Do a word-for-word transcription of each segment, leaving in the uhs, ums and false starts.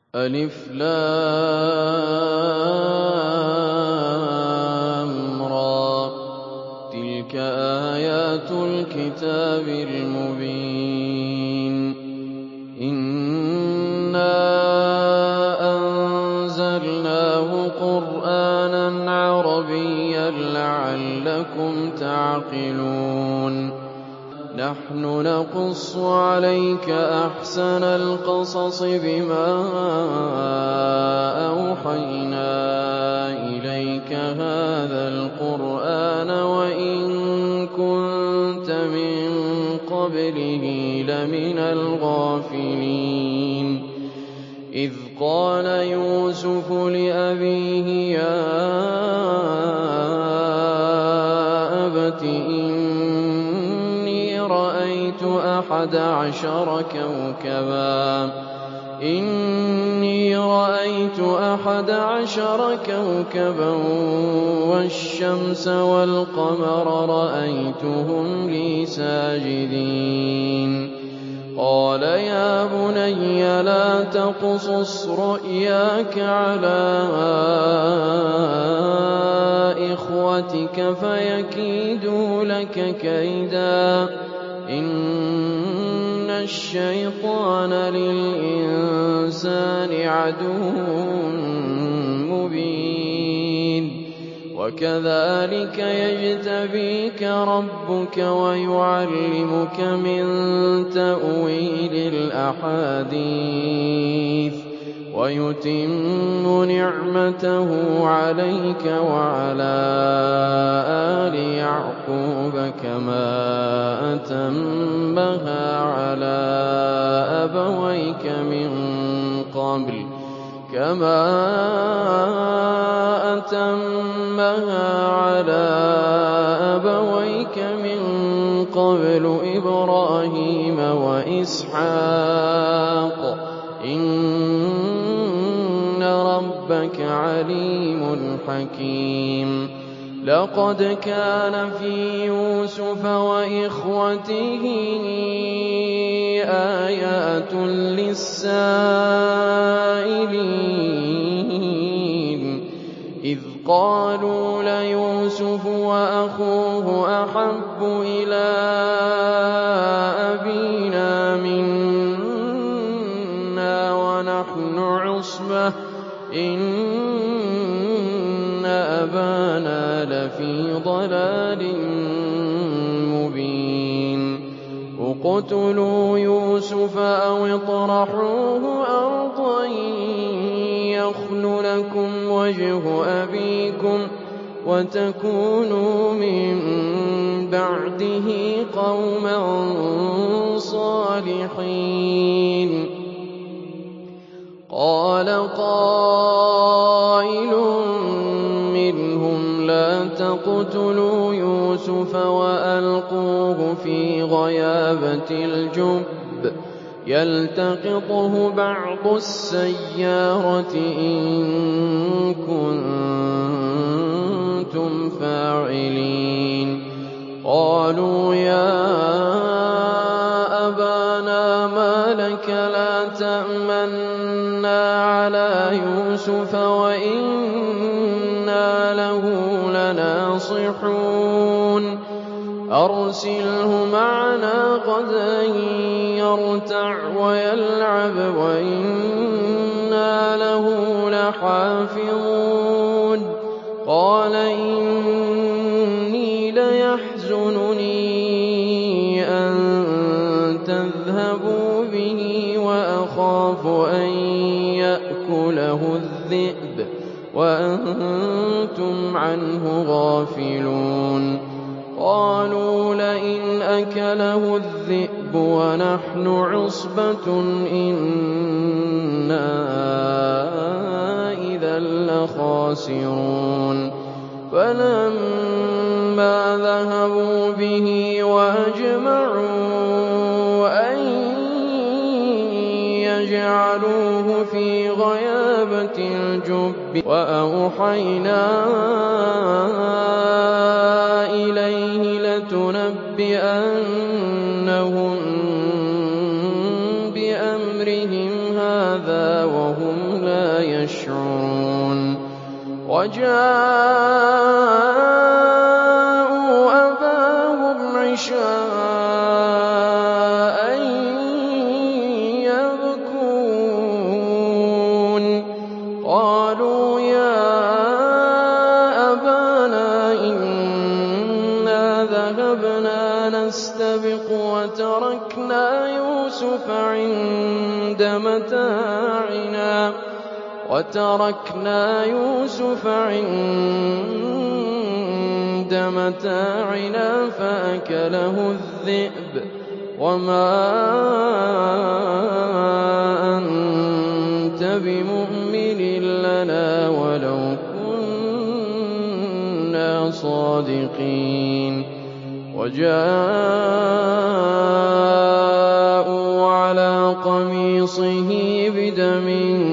ألف لام را تلك آيات الكتاب المبين إنا أنزلناه قرآنا عربيا لعلكم تعقلون نحن نقص عليك أحسن القصص بما أوحينا إليك هذا القرآن وإن كنت من قبله لمن الغافلين إذ قال يوسف لأبيه يا أبت إني رأيت أحد عشر كوكبا إني رأيت أحد عشر كوكبا والشمس والقمر رأيتهم لي ساجدين قال يا بني لا تقصص رؤياك على إخوتك فيكيدوا لك كيدا إن الشيطان للإنسان عدو مبين وكذلك يجتبيك ربك ويعلمك من تأويل الأحاديث ويتم نعمته عليك وعلى آل يعقوب كما أتمها على أبويك من قبل كما أتمها على أبويك من قبل إبراهيم وإسحاق إن ربك عليم حكيم لقد كان في يوسف وإخوته آيات للسائلين إذ قالوا ليوسف وأخوه أحب إلى أبينا منا ونحن عصبة إن أبانا لفي ضلال مبين اقتلوا يوسف أو اطرحوه أرضا يخل لكم وجه أبيكم وتكونوا من بعده قوما صالحين قال قائل منهم لا تقتلوا يوسف وألقوه في غيابة الجب يلتقطه بعض السيارة إن كنتم فاعلين قالوا يا أبانا ما لك لا تأمنا على يوسف وإنا له لناصحون أرسله معنا غدا يرتع ويلعب وإنا له لحافظون قال إني ليحزنني أن تذهبوا به وأخاف أن يأكله الذئب وأنتم عنه غافلون قالوا لئن أكله الذئب ونحن عصبة إنا إذا لخاسرون فلما ذهبوا به وأجمعوا أن يجعلوه في غيابة الجب وأوحينا إليه لتنبئنهم بأمرهم هَٰذَا وَهُمْ لَا يَشْعُرُونَ وَجَاءُوا أَبَاهُمْ عِشَاءً يَبْكُونَ قَالُوا يَا أَبَانَا إِنَّا ذَهَبْنَا نَسْتَبِقُ وَتَرَكْنَا يُوسُفَ عِندَ مَتَاعِنَا وتركنا يوسف عند متاعنا فأكله الذئب وما أنت بمؤمن لنا ولو كنا صادقين وجاءوا على قميصه بدم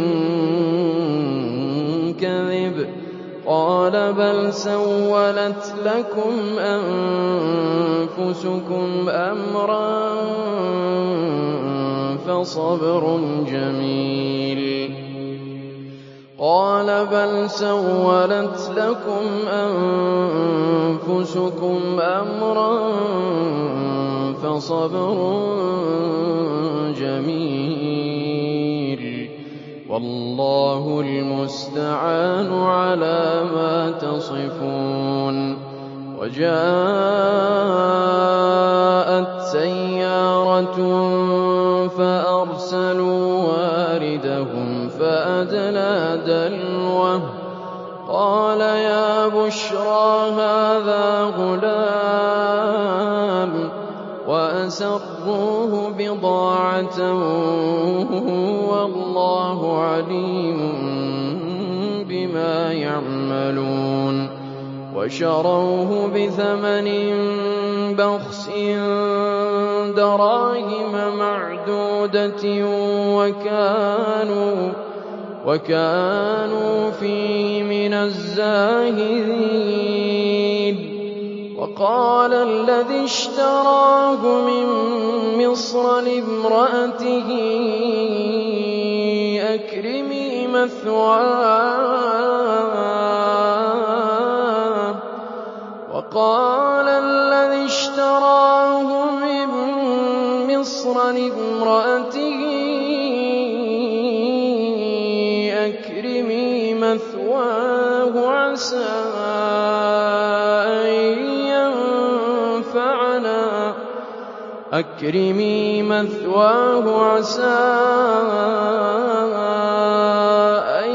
كذب قال بل سولت لكم أنفسكم أمرا فصبر جميل قال بل سولت لكم أنفسكم أمرا فصبر جميل والله المستعان على ما تصفون وجاءت سيارة فأرسلوا واردهم فأدلى دلوه قال يا بشرى هذا غلام وأسروه بضاعة والله عليم بما يعملون وشروه بثمن بخس دراهم معدودة وكانوا وكانوا فيه من الزاهدين وقال الذي اشتراه من مصر لامرأته أكرمي مثواه وقال الذي اشتراه من مصر لامرأته أكرمي مثواه عسى أكرمي مثواه عسى أن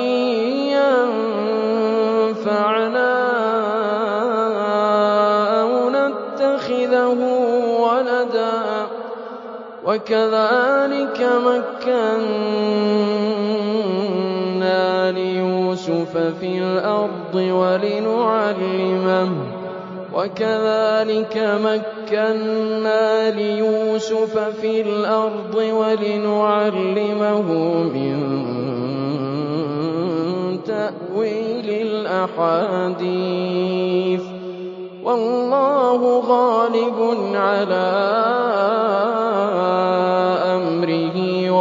ينفعنا أو نتخذه ولدا وكذلك مكنا ليوسف في الأرض ولنعلمه وكذلك مكنا ليوسف في الأرض ولنعلمه من تأويل الأحاديث والله غالب على أمره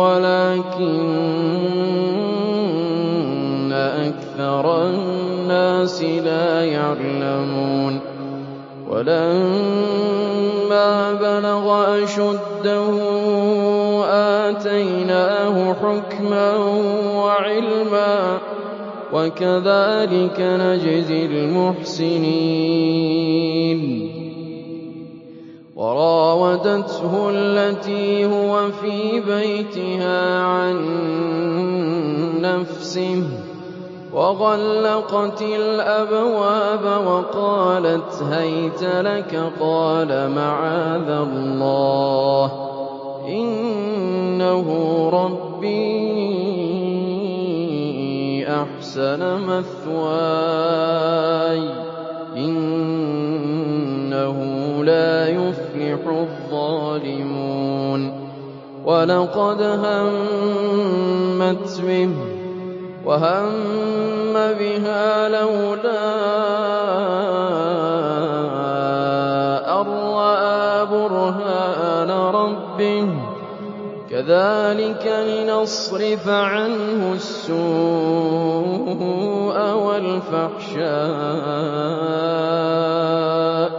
ولكن أكثر الناس لا يعلمون ولما بلغ أشده آتيناه حكما وعلما وكذلك نجزي المحسنين وراودته التي هو في بيتها عن نفسه وغلقت الأبواب وقالت هيت لك قال معاذ الله إنه ربي أحسن مثواي إنه لا يفلح الظالمون ولقد همت به وهم بها لولا أن رأى برهان ربه كَذَٰلِكَ لِنَصْرِفَ عَنْهُ السُّوءَ وَالْفَحْشَاءَ ۚ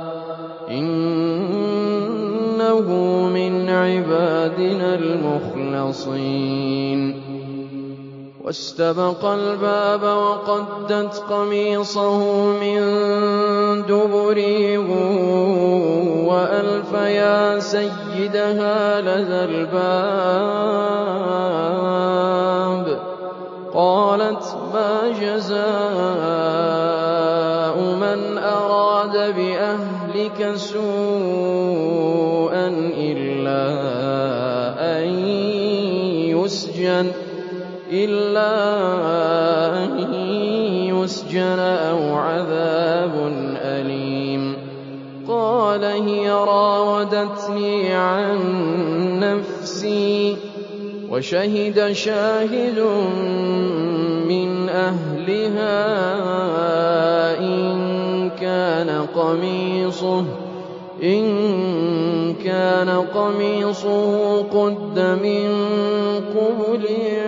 إِنَّهُ مِنْ عِبَادِنَا الْمُخْلَصِينَ وَاسْتَبَقَ الْبَابَ وَقَدَّتْ قَمِيصَهُ مِن دُبُرٍ وَأَلْفَ يَا سَيِّدَهَا لَدَى الْبَابِ قَالَتْ مَا جَزَاءُ مَنْ أَرَادَ بِأَهْلِكَ سُوءًا إِلَّا أَن يُسْجَنَ إِلَّا أَن يُسْجَنَ أَوْ عَذَابٌ أَلِيمٌ قَالَ هِيَ رَاوَدَتْنِي عَن نَّفْسِي وَشَهِدَ شَاهِدٌ مِّنْ أَهْلِهَا إِن كَانَ قَمِيصُهُ إِن كَانَ قَمِيصُهُ قُدَّ مِن قُبُلٍ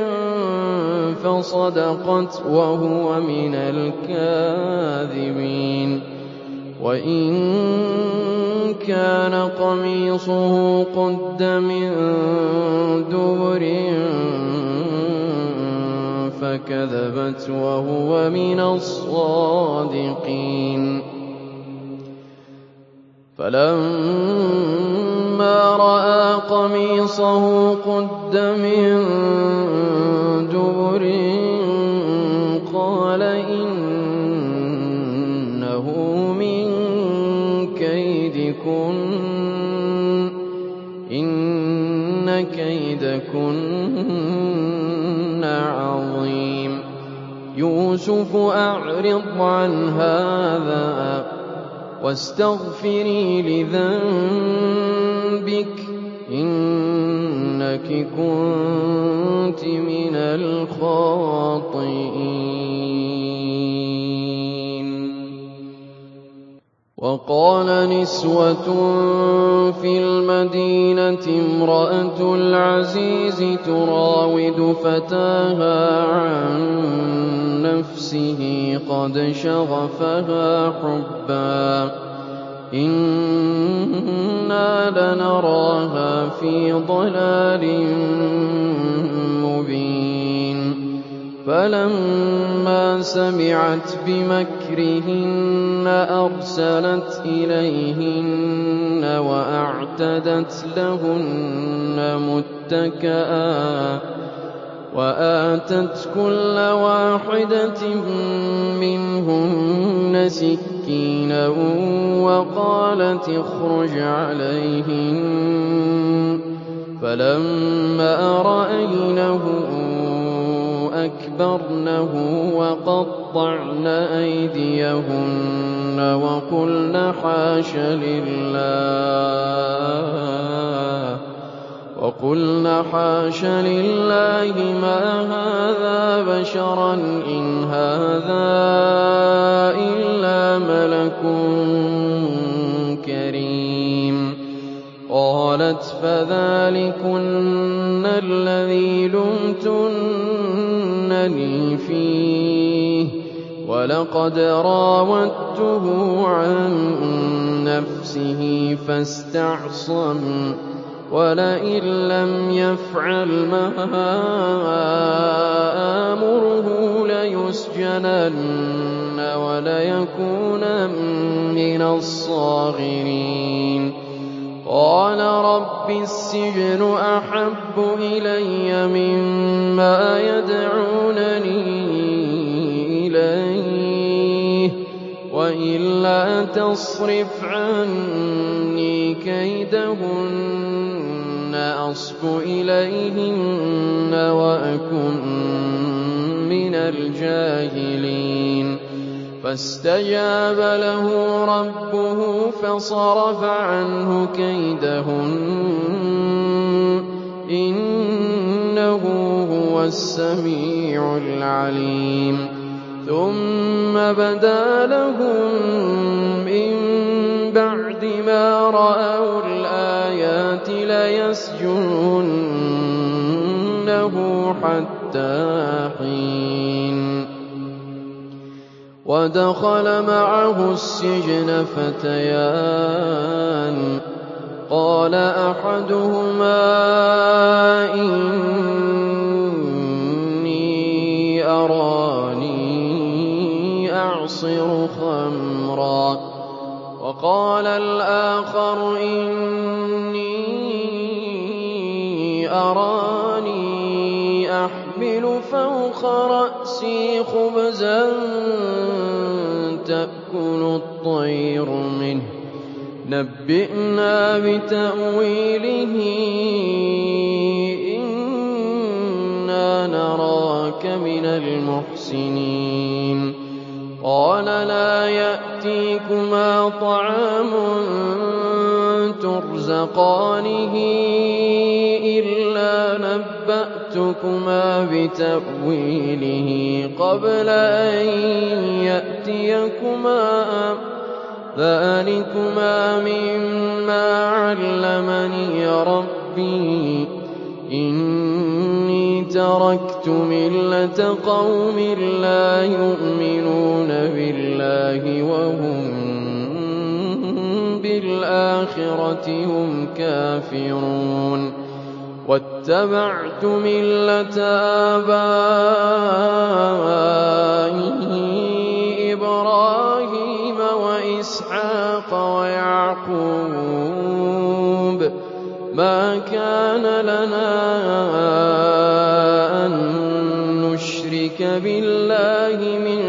فَصَدَقَتْ وَهُوَ مِنَ الْكَاذِبِينَ وَإِن كَانَ قَمِيصُهُ قُدَّ مِن دُبُرٍ فَكَذَبَتْ وَهُوَ مِنَ الصَّادِقِينَ فَلَمَّا رَأَىٰ قَمِيصَهُ قُدَّ مِن دُبُرٍ قَالَ إِنَّهُ مِن كَيْدِكُنَّ ۖ إِنَّ كَيْدَكُنَّ عَظِيمٌ يُوسُفُ أَعْرِضْ عَنْ هَٰذَا وَاسْتَغْفِرِي لِذَنبِكِ ۖ إِنَّكِ كُنتِ مِنَ الْخَاطِئِينَ وَقَالَ نِسْوَةٌ فِي الْمَدِينَةِ امْرَأَتُ الْعَزِيزِ تُرَاوِدُ فَتَاهَا عَن نَّفْسِهِ قَدْ شَغَفَهَا حُبًّا إِنَّا لَنَرَاهَا فِي ضَلَالٍ مُّبِينٍ فَلَمَّا سَمِعَتْ بِمَكْرِهِنَّ أَرْسَلَتْ إِلَيْهِنَّ وَأَعْتَدَتْ لَهُنَّ مُتَّكَأً وَآتَتْ كُلَّ وَاحِدَةٍ مِّنْهُنَّ سِكِّينًا وَقَالَتِ اخْرُجْ عَلَيْهِنَّ فَلَمَّا رَأَيْنَهُ أَكْبَرْنَهُ وَقَطَّعْنَ أَيْدِيَهُنَّ وَقُلْنَ حَاشَ لِلَّهِ وَقُلْنَ حَاشَ لِلَّهِ مَا هَٰذَا بَشَرًا إِنْ هَٰذَا إِلَّا مَلَكٌ كَرِيمٌ قَالَتْ فَذَٰلِكُنَّ الَّذِي لُمْتُنَّنِي فِيهِ وَلَقَدْ رَاوَدتُّهُ عَن نَّفْسِهِ فَاسْتَعْصَمَ وَلَئِن لَّمْ يَفْعَلْ مَا آمُرُهُ لَيُسْجَنَنَّ وَلَيَكُونًا مِّنَ الصَّاغِرِينَ قَالَ رَبِّ السِّجْنُ أَحَبُّ إِلَيَّ مِمَّا يَدْعُونَنِي إِلَيْهِ وَإِلَّا تَصْرِفْ عَنِّي كَيْدَهُنَّ أَصْبُ إِلَيْهِنَّ وَأَكُن مِّنَ الْجَاهِلِينَ فَاسْتَجَابَ لَهُ رَبُّهُ فَصَرَفَ عَنْهُ كَيْدَهُنَّ ۚ إِنَّهُ هُوَ السَّمِيعُ الْعَلِيمُ ثُمَّ بَدَا لَهُم مِّن بَعْدِ مَا رَأَوُا الْآيَاتِ لَيَسْجُنُنَّهُ يَسْجُنَنَّهُ حَتَّىٰ حِينٍ وَدَخَلَ مَعَهُ السِّجْنَ فَتَيَانِ قَالَ أَحَدُهُمَا إِنِّي أَرَانِي أَعْصِرُ خَمْرًا وَقَالَ الْآخَرُ إِنِّي أَرَانِي أَحْمِلُ فَوْقَ رَأْسِي خُبْزًا تَأْكُلُ الطَّيْرُ مِنْهُ نَبِّئْنَا بِتَأْوِيلِهِ إِنَّا نَرَاكَ مِنَ الْمُحْسِنِينَ قَالَ لَا يَأْتِيكُمَا طَعَامٌ تُرْزَقَانِهِ إِلَّا نَبَّأْتُكُمَا بِتَأْوِيلِهِ قَبْلَ أَن يَأْتِيَكُمَا ذَٰلِكُمَا مِمَّا عَلَّمَنِي رَبِّي ۚ إِنِّي تَرَكْتُ مِلَّةَ قَوْمٍ لَّا يُؤْمِنُونَ بِاللَّهِ وَهُم بِالْآخِرَةِ هُمْ كَافِرُونَ وَاتَّبَعْتُ مِلَّةَ آبَائِي إِبْرَاهِيمَ وَإِسْحَاقَ وَيَعْقُوبَ ۚ مَا كَانَ لَنَا أَن نُّشْرِكَ بِاللَّهِ مِن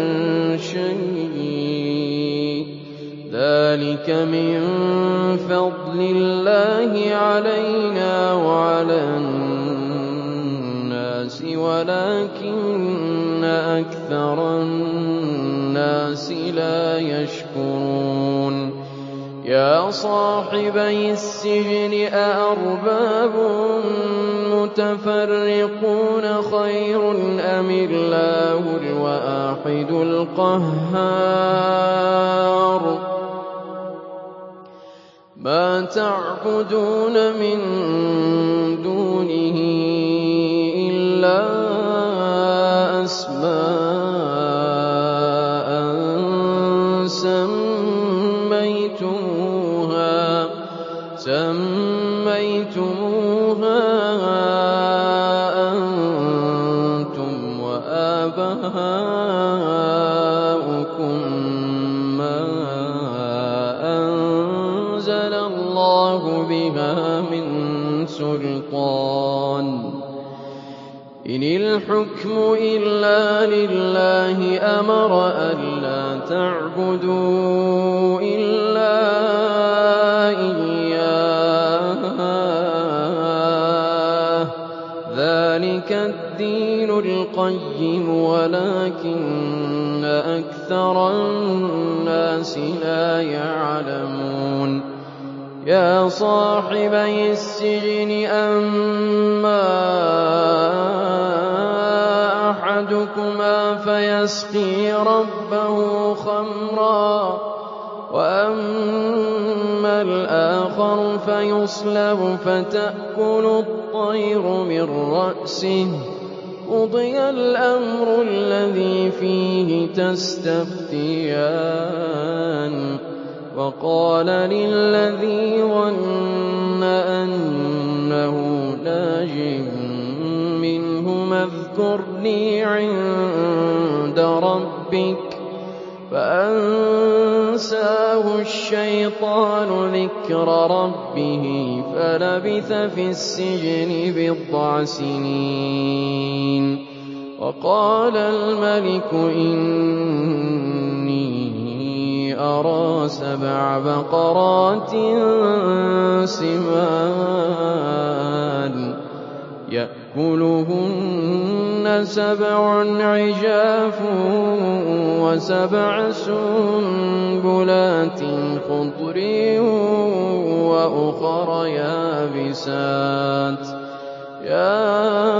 شَيْءٍ ۚ ذَٰلِكَ مِن فَضْلِ اللَّهِ عَلَيْنَا وَعَلَى النَّاسِ وَلَٰكِنَّ أَكْثَرَ النَّاسِ لَا يَشْكُرُونَ يَا صَاحِبَيِ السِّجْنِ أَأَرْبَابٌ مُّتَفَرِّقُونَ خَيْرٌ أَمِ اللَّهُ الْوَاحِدُ الْقَهَّارُ مَا تَعْبُدُونَ مِن دُونِهِ إِلَّا أَسْمَاءً سَمَّيْتُمُوهَا أَنتُمْ وَآبَاؤُكُم مَّا أَنزَلَ اللَّهُ بِهَا مِن سُلْطَانٍ ۚ إِنِ الْحُكْمُ إِلَّا لِلَّهِ أَمَرَ أَلَّا تَعْبُدُوا إِلَّا إِيَّاهُ ۚ ذَٰلِكَ الدِّينُ الْقَيِّمُ وَلَٰكِنَّ أَكْثَرَ النَّاسِ لَا يَعْلَمُونَ يَا صَاحِبَيِ السِّجْنِ أَمَّا أَحَدُكُمَا فَيَسْقِي رَبَّهُ خَمْرًا وَأَمَّا الْآخَرُ فَيُصْلَبُ فَتَأْكُلُ الطَّيْرُ مِن رَّأْسِهِ ۚ قُضِيَ الْأَمْرُ الَّذِي فِيهِ تَسْتَفْتِيَانِ وَقَالَ لِلَّذِي ظَنَّ أَنَّهُ نَاجٍ مِّنْهُمَا اذْكُرْنِي عِندَ رَبِّكَ ۖ فَأَنسَاهُ الشَّيْطَانُ ذِكْرَ رَبِّهِ فَلَبِثَ فِي السِّجْنِ بِضْعَ سِنِينَ وَقَالَ الْمَلِكُ إِنِّي أَرَىٰ سَبْعَ بَقَرَاتٍ سِمَانٍ يَأْكُلُهُنَّ سَبْعٌ عِجَافٌ وَسَبْعَ سُنبُلَاتٍ خُضْرٍ وَأُخَرَ يَابِسَاتٍ يَا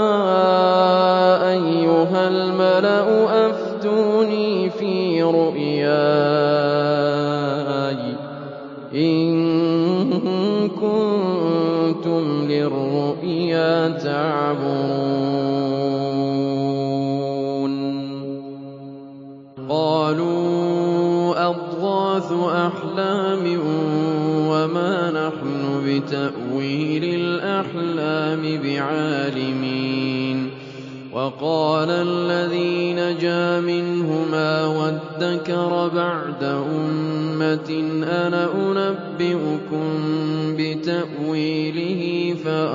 أَيُّهَا الْمَلَأُ أَفْتُونِي فِي رُؤْيَايَ إِن كُنتُمْ لِلرُّؤْيَا تَعْبُرُونَ وقال الذي نجا منهما وادكر بعد أمة أنا أنبئكم بتأويله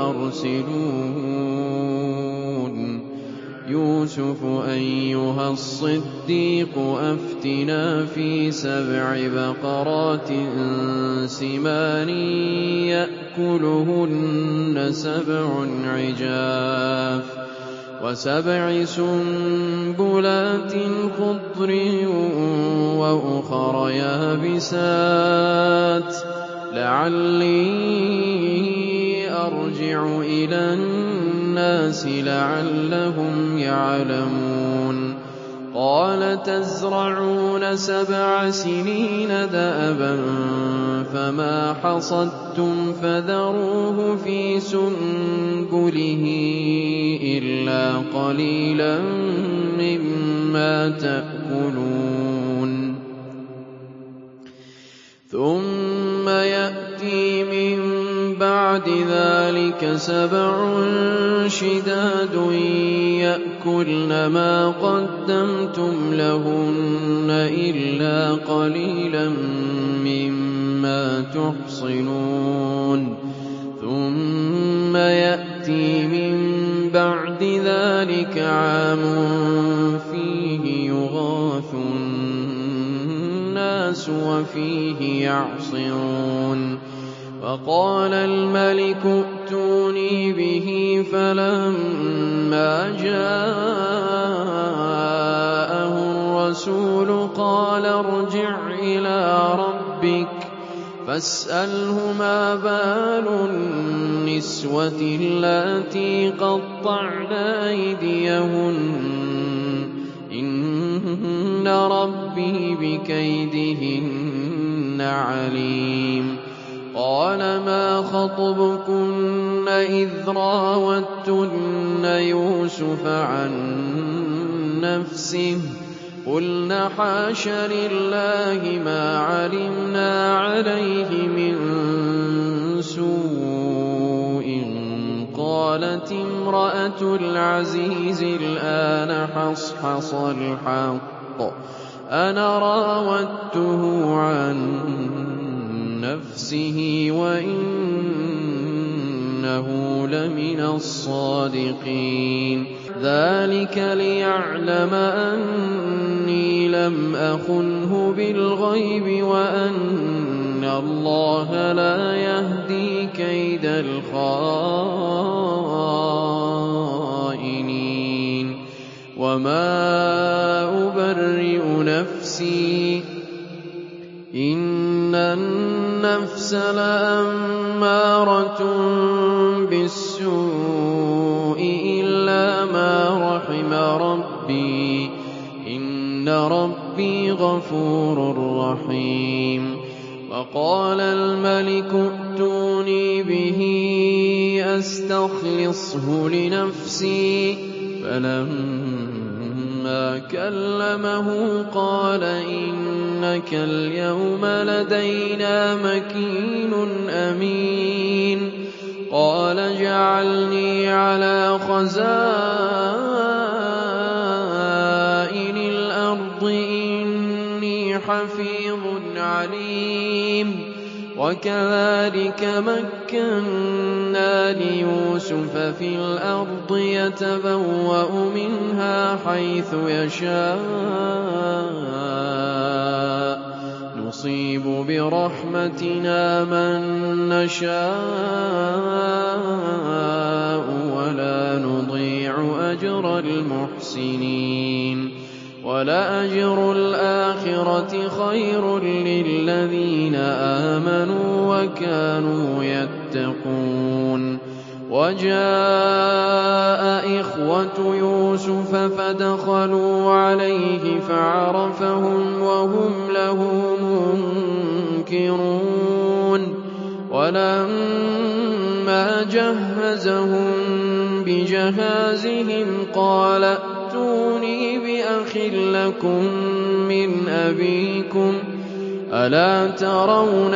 فأرسلون يوسف أيها الصديق أفتنا في سبع بقرات سمان يأكلهن سبع عجاف وسبع سنبلات خضر وأخر يابسات لعلي أرجع إلى الناس لعلهم يعلمون قال تزرعون سبع سنين دأبا فما حصدتم فذروه في سنبله إلا قليلا مما تأكلون ثم يأتي من بعد ذلك سبع شداد يأكلن ما قدمتم لهن إلا قليلا مما تحصنون ثم يأتي من بعد ذلك عام فيه يغاث الناس وفيه يعصرون وقال الملك ائتوني به فلما جاءه الرسول قال ارجع إلى ربك فاسأله ما بال النسوة اللاتي قطعن أيديهن إن ربي بكيدهن عليم قال ما خطبكن إذ راوتن يوسف عن نفسه قلن حاش لله ما علمنا عليه من سوء قالت امرأة العزيز الآن حصحص الحق أنا راودته عن نفسه وإنه لمن الصادقين ذلك ليعلم أني لم أخنه بالغيب وأن الله لا يهدي كيد الخائنين وما أبرئ نفسي إن النفس لأمارة بالسوء إلا ما رحم ربي إن ربي غفور رحيم وقال الملك ائتوني به أستخلصه لنفسي فلما كلمه قال إنك اليوم لدينا مكين أمين قال اجعلني على خزائن الأرض إني حفيظ عليم وكذلك مكنا ليوسف في الأرض يتبوأ منها حيث يشاء نصيب برحمتنا من نشاء ولا نضيع أجر المحسنين ولأجر الآخرة خير للذين آمنوا وكانوا يتقون وجاء إخوة يوسف فدخلوا عليه فعرفهم وهم له منكرون ولما جهزهم بجهازهم قال ائتوني بأخ لكم من أبيكم ألا ترون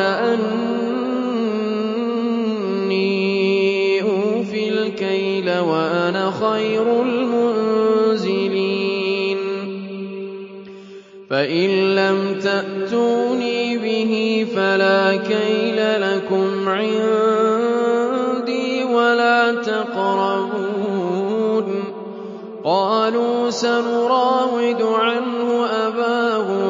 أني أوفي الكيل وأنا خير المنزلين فإن لم تأتوني به فلا كيل لكم عندي ولا تقربون. قالوا سنراود عنه أباه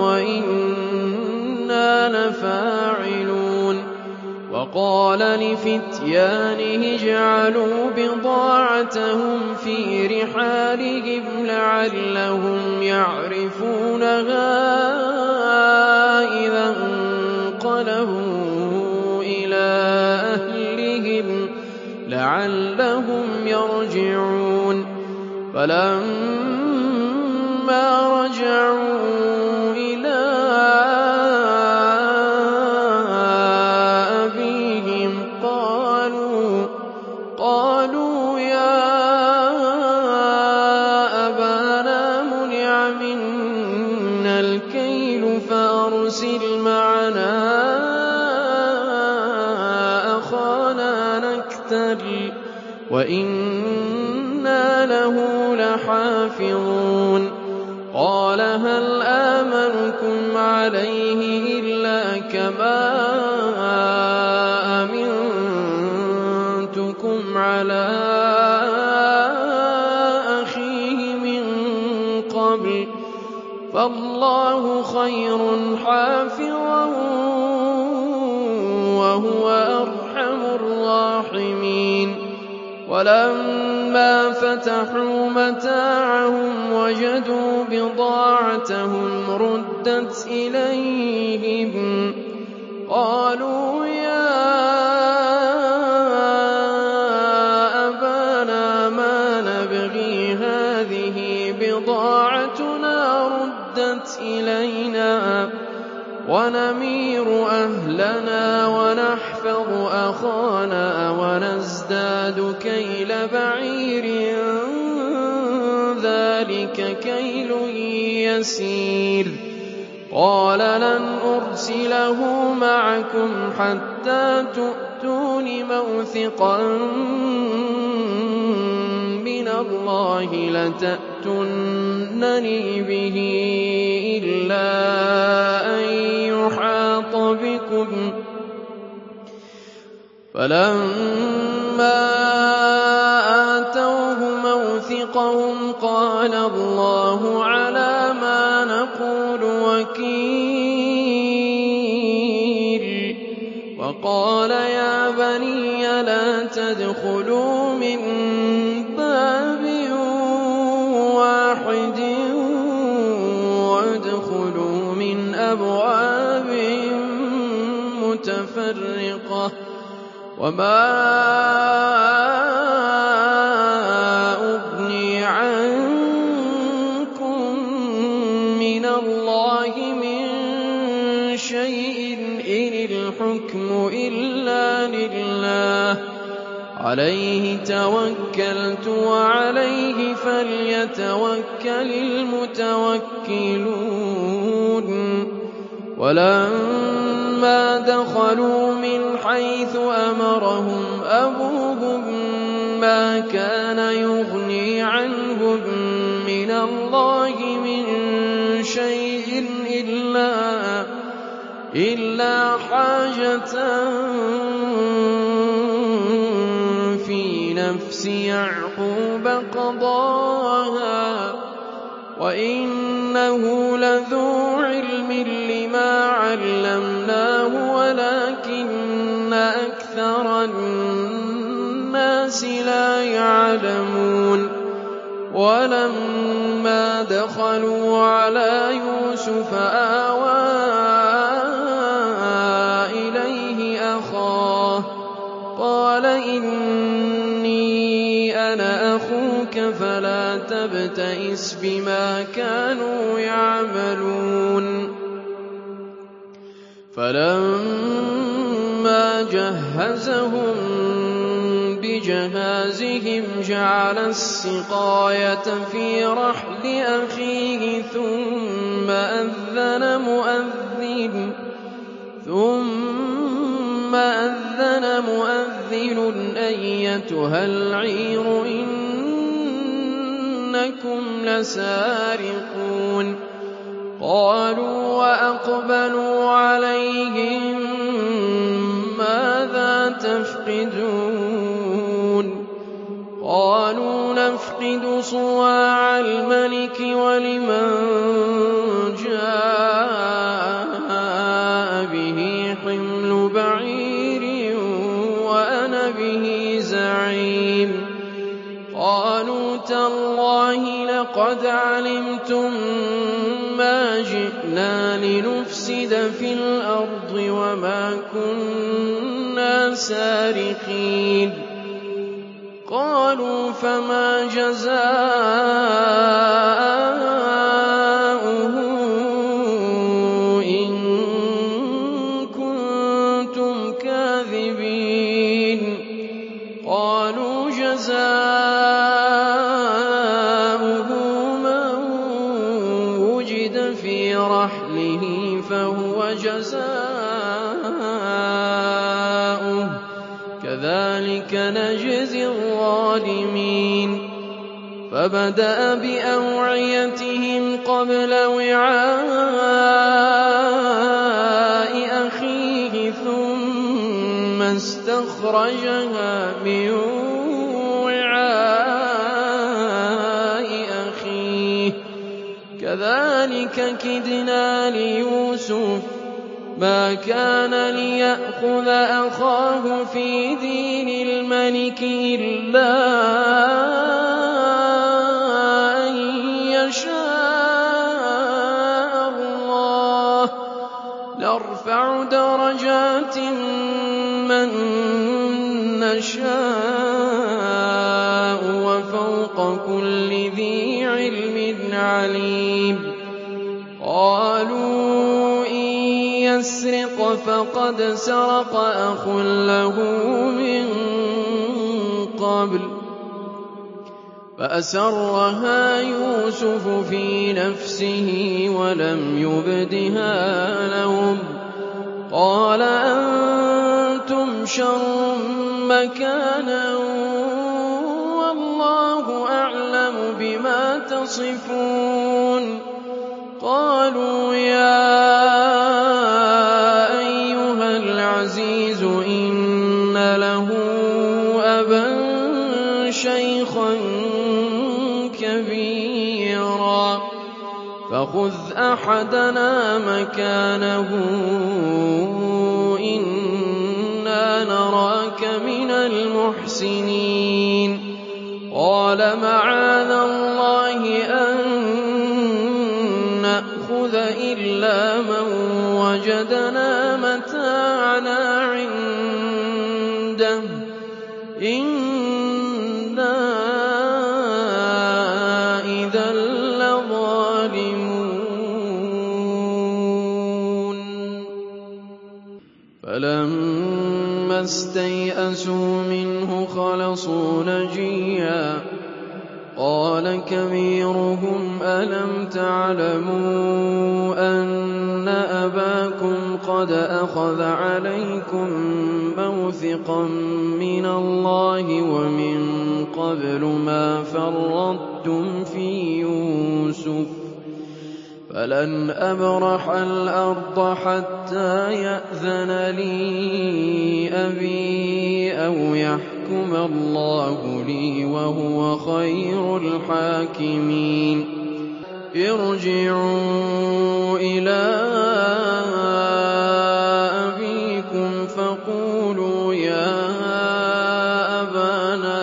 وإنا لفاعلون. وقال لفتيانه اجعلوا بضاعتهم في رحالهم لعلهم يعرفونها إذا انقلبوا إلى أهلهم لعلهم يرجعون. فلما رجعوا إلى أبيهم قالوا قالوا يا أبانا منع منا الكيل فأرسل معنا أخانا نكتل وإنا له لحافظون. قال هل آمنكم عليه إلا كما أمنتكم على أخيه من قبل فالله خير حافظا وهو أرحم الراحمين. ولما فتحوا متاعهم وجدوا بضاعتهم ردت إليهم قالوا يا أبانا ما نبغي هذه بضاعتنا ردت إلينا ونمير أهلنا ونحفظ أخانا ونزداد كيل بعير ذلك كيل يسير. قال لن أرسله معكم حتى تؤتون موثقا من الله لتأتونني به إلا أن يحاط بكم. فلما آتوه موثقهم قال الله على ما نقول وكيل. وقال يا بني لا تدخلوا من باب واحد وادخلوا من أبواب متفرقة وما أغني عنكم من الله من شيء إن الحكم إلا لله عليه توكلت وعليه فليتوكل المتوكلون. ولما دخلوا من حيث أمرهم أبوهم ما كان يغني عنهم من الله من شيء إلا, إلا حاجة في نفس يعقوب قضاها وإنه لذو علم لما علمناه ولكن أكثر الناس لا يعلمون. ولما دخلوا على يوسف آوى إليه أخاه قال إني أنا أخوك فلا تبتئس بما كانوا يعملون. فلما جهزهم بجهازهم جعل السقاية في رحل أخيه ثم أذن مؤذن ثم أذن مؤذن أيتها العير إنكم لسارقون. قَالُوا وَأَقْبَلُوا عَلَيْهِم مَّاذَا تَفْقِدُونَ قَالُوا نَفْقِدُ صُوَاعَ الْمَلِكِ وَلِمَن جَاءَ بِهِ حِمْلُ بَعِيرٍ وَأَنَا بِهِ زَعِيمٌ قَالُوا تَاللَّهِ لَقَدْ عَلِمْتُم مَّا جِئْنَا لِنُفْسِدَ فِي الْأَرْضِ وَمَا كُنَّا سَارِقِينَ قَالُوا فَمَا جَزَاؤُهُ إِن كُنتُمْ كَاذِبِينَ قَالُوا جَزَاؤُهُ مَن وُجِدَ فِي رَحْلِهِ فَهُوَ جَزَاؤُهُ كَذَٰلِكَ نَجْزِي الظَّالِمِينَ فَبَدَأَ بِأَوْعِيَتِهِمْ قَبْلَ وِعَاءِ أَخِيهِ ثُمَّ اسْتَخْرَجَهَا مِن وِعَاءِ أَخِيهِ كَذَٰلِكَ كِدْنَا لِيُوسُفَ مَا كَانَ لِيَأْخُذَ أَخَاهُ فِي دِينِ الْمَلِكِ إِلَّا أَن يَشَاءَ اللَّهُ ۚ نَرْفَعُ دَرَجَاتٍ مَّن نَّشَاءُ ۗ وَفَوْقَ كُلِّ ذِي عِلْمٍ عَلِيمٌ قَالُوا إِن يَسْرِقْ فَقَدْ سَرَقَ أَخٌ لَّهُ مِن قَبْلُ فَأَسَرَّهَا يُوسُفُ فِي نَفْسِهِ وَلَمْ يُبْدِهَا لَهُمْ قَالَ أَنتُمْ شَرٌّ مَّكَانًا وَاللَّهُ أَعْلَمُ بِمَا تَصِفُونَ قَالُوا يَا أَيُّهَا الْعَزِيزُ إِنَّ لَهُ أَبًا شَيْخًا كَبِيرًا فَخُذْ أَحَدَنَا مَكَانَهُ إِنَّا نَرَاكَ مِنَ الْمُحْسِنِينَ قَالَ مَعَاذَ اللَّهِ أَن نَّأْخُذَ إِلَّا مَن وَجَدْنَا مَتَاعَنَا عِندَهُ إِنَّا إِذًا لَّظَالِمُونَ فَلَمَّا اسْتَيْأَسُوا مِنْهُ خَلَصُوا نَجِيًّا قَالَ كَبِيرُهُمْ أَلَمْ تَعْلَمُوا أَنَّ أَبَاكُمْ قَدْ أَخَذَ عَلَيْكُم مَّوْثِقًا مِّنَ اللَّهِ وَمِن قَبْلُ مَا فَرَّطتُمْ فِي يُوسُفَ فَلَنْ أَبْرَحَ الْأَرْضَ حَتَّىٰ يَأْذَنَ لِي أَبِي أَوْ يَحْكُمَ اللَّهُ لِي وَهُوَ خَيْرُ الْحَاكِمِينَ ارْجِعُوا إِلَىٰ أَبِيكُمْ فَقُولُوا يَا أَبَانَا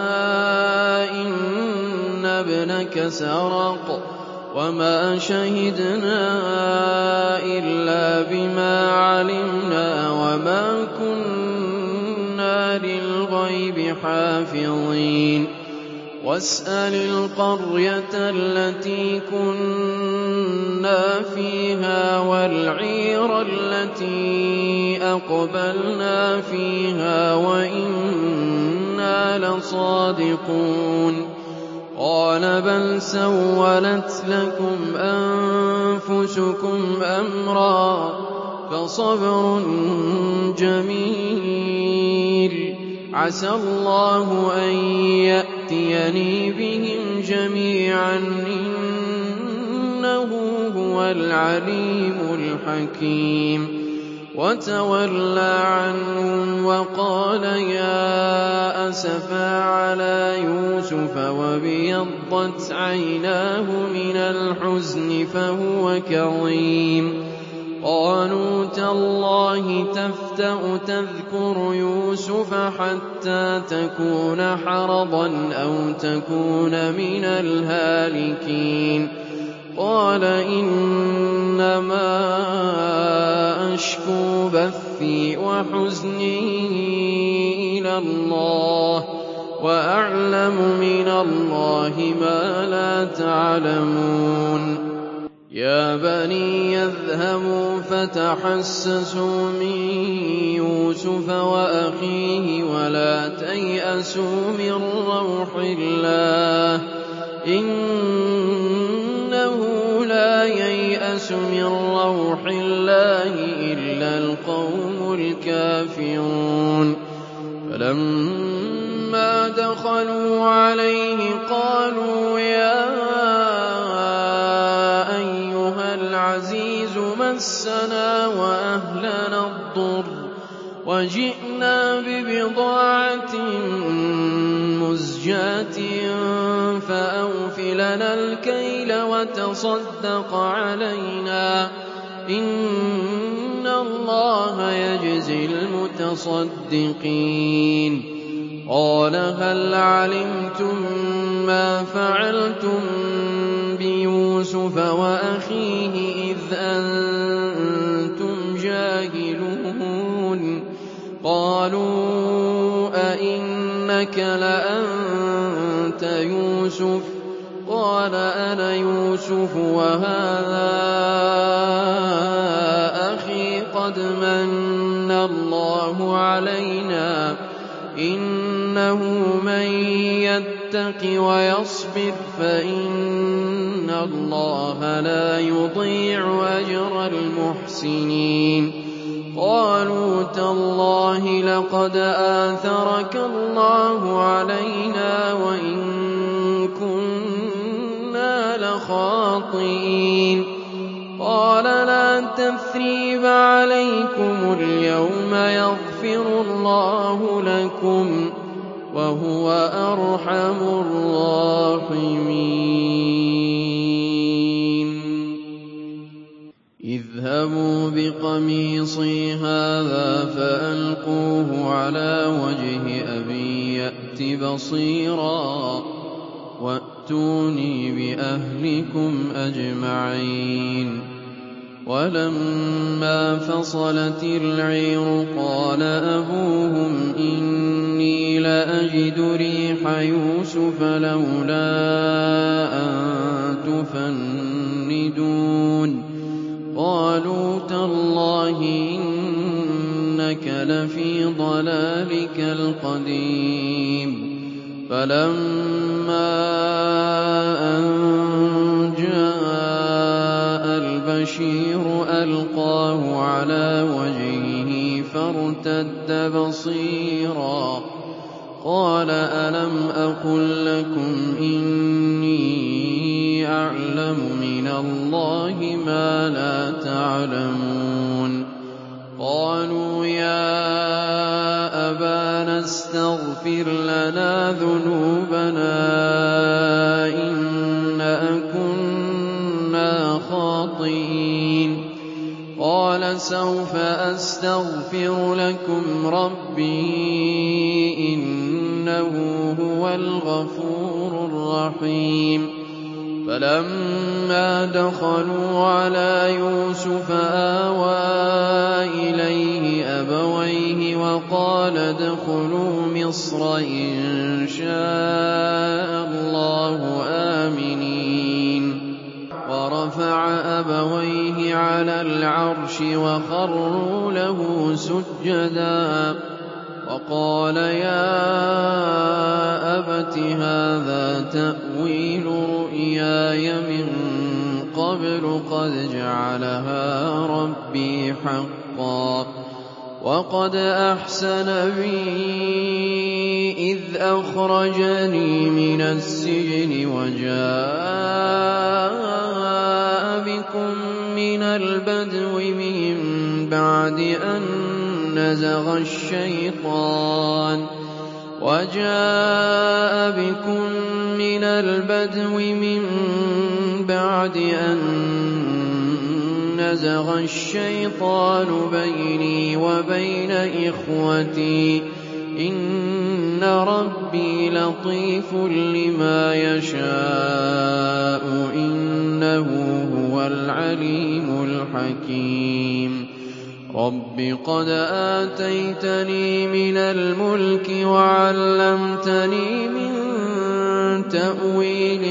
إِنَّ ابْنَكَ سَرَقَ وَمَا شَهِدْنَا إِلَّا بِمَا عَلِمْنَا وَمَا كُنَّا لِلْغَيْبِ حَافِظِينَ وَاسْأَلِ الْقَرْيَةَ الَّتِي كُنَّا فِيهَا وَالْعِيرَ الَّتِي أَقْبَلْنَا فِيهَا وَإِنَّا لَصَادِقُونَ قَالَ بَلْ سَوَّلَتْ لَكُمْ أَنفُسُكُمْ أَمْرًا فَصَبْرٌ جَمِيلٌ عَسَى اللَّهُ أَن يَأْتِيَنِي بِهِمْ جَمِيعًا إِنَّهُ هُوَ هُوَ الْعَلِيمُ الْحَكِيمُ وَتَوَلَّىٰ عَنْهُمْ وَقَالَ يَا أَسَفَىٰ عَلَىٰ يُوسُفَ وَابْيَضَّتْ عَيْنَاهُ مِنَ الْحُزْنِ فَهُوَ كَظِيمٌ قَالُوا تَاللَّهِ تَفْتَأُ تَذْكُرُ يُوسُفَ حَتَّىٰ تَكُونَ حَرَضًا أَوْ تَكُونَ مِنَ الْهَالِكِينَ قَالَ إِنَّمَا أَشْكُو بَثِّي وَحُزْنِي إِلَى اللَّهِ وَأَعْلَمُ مِنَ اللَّهِ مَا لَا تَعْلَمُونَ يَا بَنِيَّ اذْهَبُوا فَتَحَسَّسُوا مِن يُوسُفَ وَأَخِيهِ وَلَا تَيْأَسُوا مِن رَّوْحِ اللَّهِ ۖ إِنَّهُ لَا يَيْأَسُ مِن رَّوْحِ اللَّهِ إِلَّا الْقَوْمُ الْكَافِرُونَ فَلَمَّا دَخَلُوا عَلَيْهِ قَالُوا يَا أَيُّهَا الْعَزِيزُ مَسَّنَا وَأَهْلَنَا الضُّرُّ وَجِئْنَا بِبِضَاعَةٍ مُّزْجَاةٍ فَأَوْفِ لَنَا الْكَيْلَ وَتَصَدَّقْ عَلَيْنَا ۖ إِنَّ اللَّهَ يَجْزِي الْمُتَصَدِّقِينَ قَالَ هَلْ عَلِمْتُم مَّا فَعَلْتُم بِيُوسُفَ وَأَخِيهِ إِذْ أَنتُمْ جَاهِلُونَ قَالُوا أَإِنَّكَ لَأَنتَ يُوسُفُ ۖ قَالَ أَنَا يُوسُفُ وَهَٰذَا أَخِي قَدْ مَنَّ اللَّهُ عَلَيْنَا ۖ إِنَّهُ مَن يَتَّقِ وَيَصْبِرْ فَإِنَّ اللَّهَ لَا يُضِيعُ أَجْرَ الْمُحْسِنِينَ قَالُوا تَاللَّهِ لَقَدْ آثَرَكَ اللَّهُ عَلَيْنَا وَإِن كُنَّا لَخَاطِئِينَ قَالَ لَا تَثْرِيبَ عَلَيْكُمُ الْيَوْمَ يَغْفِرُ اللَّهُ لَكُمْ ۖ وَهُوَ أَرْحَمُ الرَّاحِمِينَ اذْهَبُوا بِقَمِيصِي هَٰذَا فَأَلْقُوهُ عَلَىٰ وَجْهِ أَبِي يَأْتِ بَصِيرًا وَأْتُونِي بِأَهْلِكُمْ أَجْمَعِينَ وَلَمَّا فَصَلَتِ الْعِيرُ قَالَ أَبُوهُمْ إِنِّي لَأَجِدُ رِيحَ يُوسُفَ لَوْلَا أَن تُفَنِّدُونِ قَالُوا تَاللَّهِ إِنَّكَ لَفِي ضَلَالِكَ الْقَدِيمِ فَلَمَّا أَن جَاءَ الْبَشِيرُ أَلْقَاهُ عَلَىٰ وَجْهِهِ فَارْتَدَّ بَصِيرًا قَالَ أَلَمْ أَقُل لَّكُمْ إِنِّي أَعْلَمُ مِنَ اللَّهِ مَا لَا تَعْلَمُونَ قَالُوا يَا أَبَانَا اسْتَغْفِرْ لَنَا ذُنُوبَنَا إِنَّا كُنَّا خَاطِئِينَ قَالَ سَوْفَ أَسْتَغْفِرُ لَكُمْ رَبِّي إِنَّهُ هُوَ الْغَفُورُ الرَّحِيمُ فَلَمَّا دَخَلُوا عَلَىٰ يُوسُفَ آوَىٰ إِلَيْهِ أَبَوَيْهِ وَقَالَ ادْخُلُوا مِصْرَ إِن شَاءَ اللَّهُ آمِنِينَ وَرَفَعَ أَبَوَيْهِ عَلَى الْعَرْشِ وَخَرُّوا لَهُ سُجَّدًا وَقَالَ يَا أَبَتِ هَٰذَا تَأْوِيلُ رُؤْيَايَ مِن قَبْلُ قَدْ جَعَلَهَا رَبِّي حَقًّا وَقَدْ أَحْسَنَ بِي إِذْ أَخْرَجَنِي مِنَ السِّجْنِ وَجَاءَ بِكُم البدو من بعد أن نزغ الشيطان وجاء بكم من البدو من بعد أن نزغ الشيطان بيني وبين إخوتي إن ربي لطيف لما يشاء إنه هو العليم الحكيم رب قد آتيتني من الملك وعلمتني من تأويل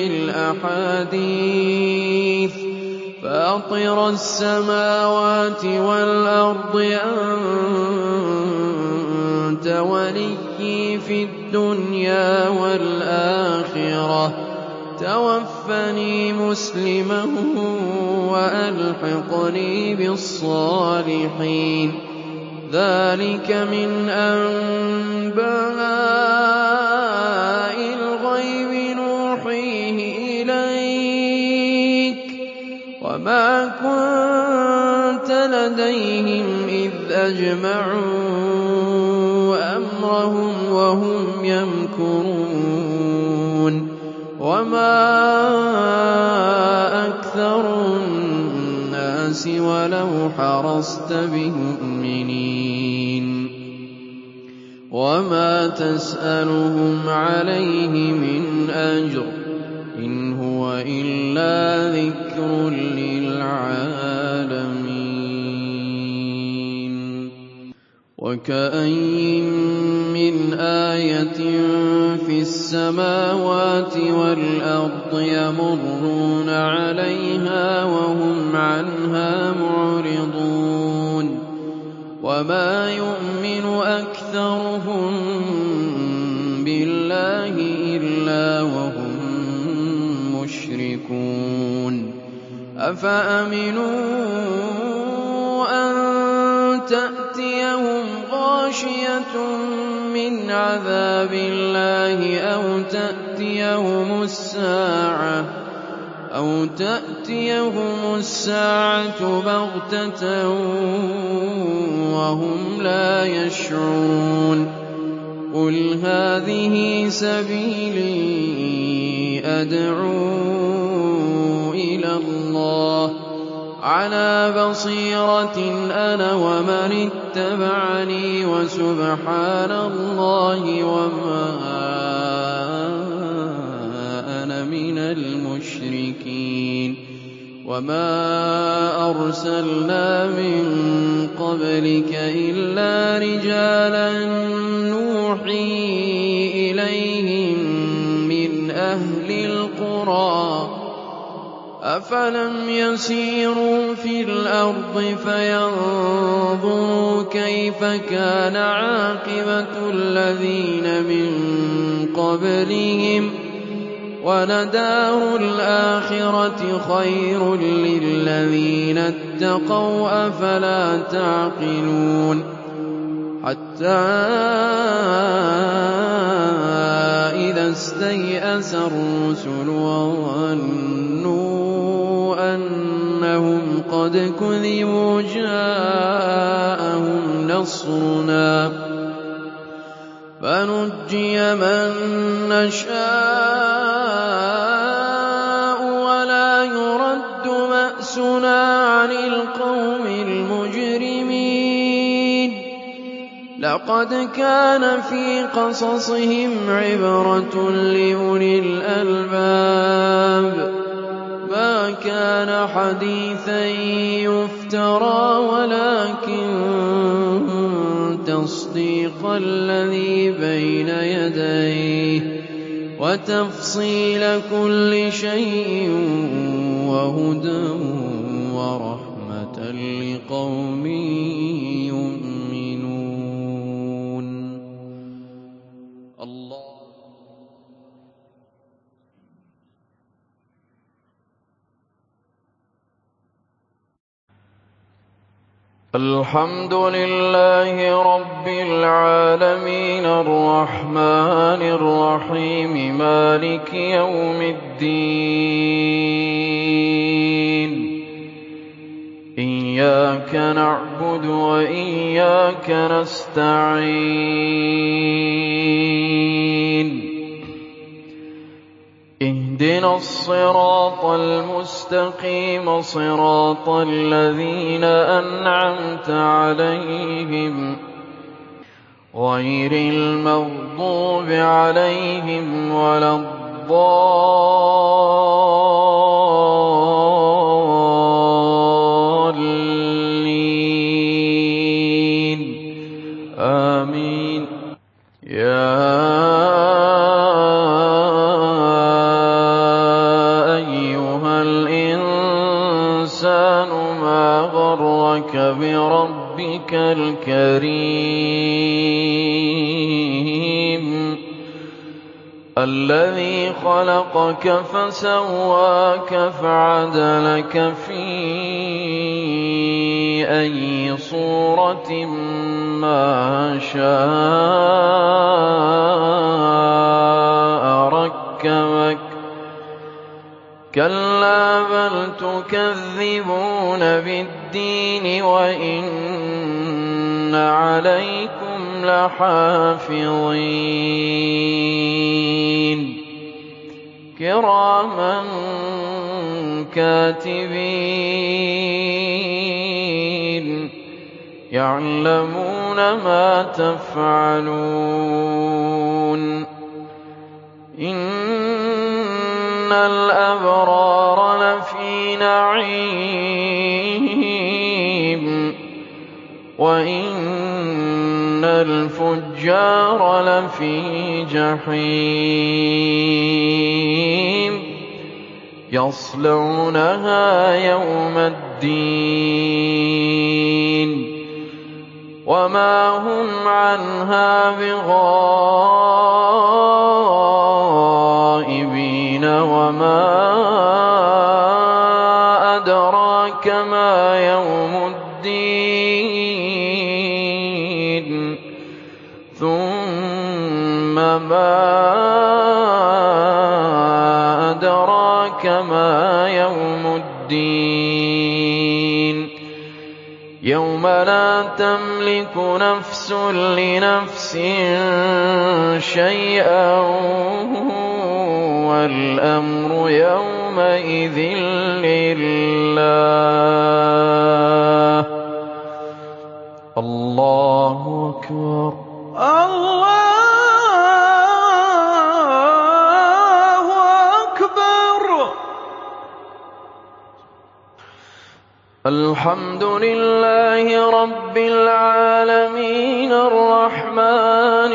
الأحاديث فاطر السماوات والأرض أنت وليي في الدنيا والآخرة توفني مسلما وألحقني بالصالحين ذلك من أنباء الغيب نوحيه إليك وما كنت لديهم إذ أجمعوا أمرهم وهم يمكرون وما أكثر الناس ولو حرصت بمؤمنين وما تسألهم عليه من أجر إن هو إلا ذكر للعالمين وكأين من آية في السماوات والأرض يمرون عليها وهم عنها معرضون وما يؤمن أكثرهم بالله إلا وهم مشركون أفأمنوا أن تأتيهم غاشية من عذاب الله أو تأتيهم الساعة أو تأتيهم الساعة بغتة وهم لا يشعرون قل هذه سبيلي أدعو إلى الله على بصيرة أنا ومن اتبعني وسبحان الله وما أنا من المشركين وما أرسلنا من قبلك إلا رجالا نوحي إليهم من أهل القرى أفلم يسيروا في الأرض فينظروا كيف كان عاقبة الذين من قبلهم ولدار الآخرة خير للذين اتقوا أفلا تعقلون حتى إذا استيأس الرسل وظنوا أنهم قد كذبوا جاءهم نصرنا فنجي من نشاء ولا يرد بأسنا عن القوم المجرمين لقد كان في قصصهم عبرة لأولي الألباب ما كان حديثا يفترى ولكن تصديق الذي بين يديه وتفصيل كل شيء وهدى ورحمة لقوم يؤمنون الله الحمد لله رب العالمين الرحمن الرحيم مالك يوم الدين إياك نعبد وإياك نستعين اهدنا الصراط المستقيم صراط الذين أنعمت عليهم غير المغضوب عليهم ولا الضالين آمين. يا أيها الإنسان ما غرك بربك الكريم الذي خلقك فسواك فعدلك في أي صورة ما شاء ركبك كلا بل تكذبون بالدين وإن عليكم لحافظين كراما كاتبين يعلمون ما تفعلون. إن الأبرار لفي نعيم وإن الفجار لفي جحيم يصلونها يوم الدين وما هم عنها بغائبين وما أدراك ما يوم الدين ثم ما أدراك ما يوم الدين يوم لا تملك نفس لنفس شيئا والأمر يومئذ لله. الله أكبر. الله أكبر. الحمد لله رب العالمين الرحمن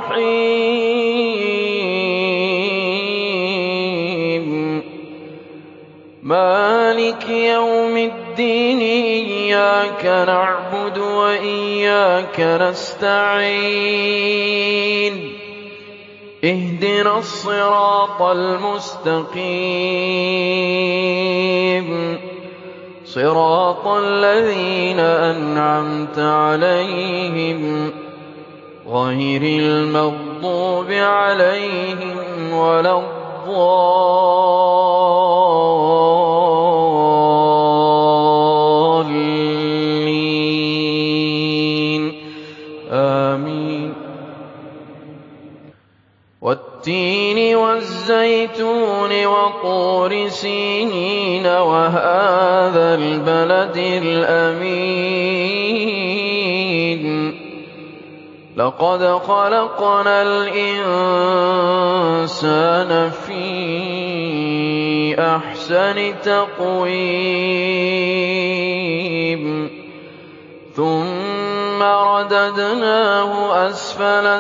الرحيم مالك يوم الدين إياك نعبد وإياك نستعين اهدنا الصراط المستقيم صراط الذين أنعمت عليهم غير المغضوب عليهم ولا الضالين آمين. والتين والزيتون وطور سينين وهذا البلد الأمين لقد خلقنا الإنسان في أحسن تقويم ثم رددناه أسفل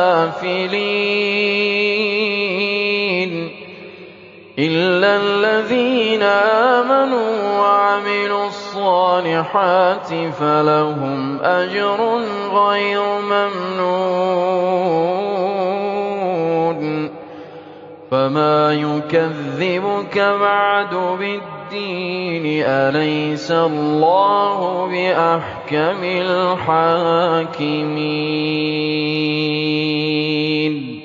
سافلين إلا الذين آمنوا وعملوا الصالحات فلهم أجر غير ممنون. فما يكذبك بعد بالدين أليس الله بأحكم الحاكمين.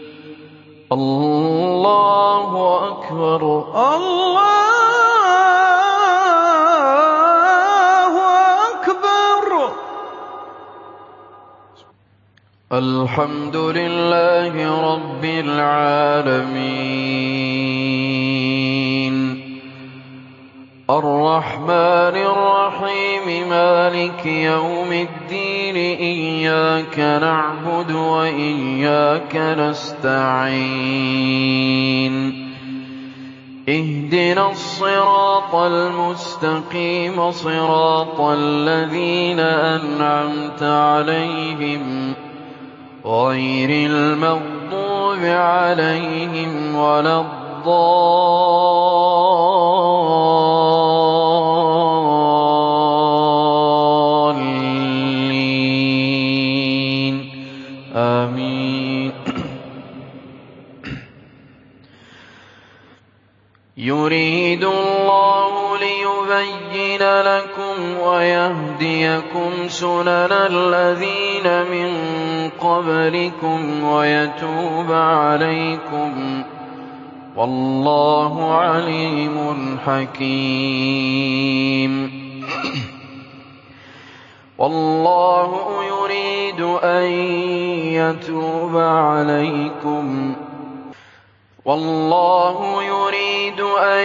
الله أكبر. الله الحمد لله رب العالمين الرحمن الرحيم مالك يوم الدين إياك نعبد وإياك نستعين اهدنا الصراط المستقيم صراط الذين أنعمت عليهم غير المغضوب عليهم ولا الضالين آمين. يريد الله ليبين لكم ويهديكم سنن الذين من قبلكم ويتوب عليكم والله عليم حكيم. والله يريد أن يتوب عليكم والله يريد أن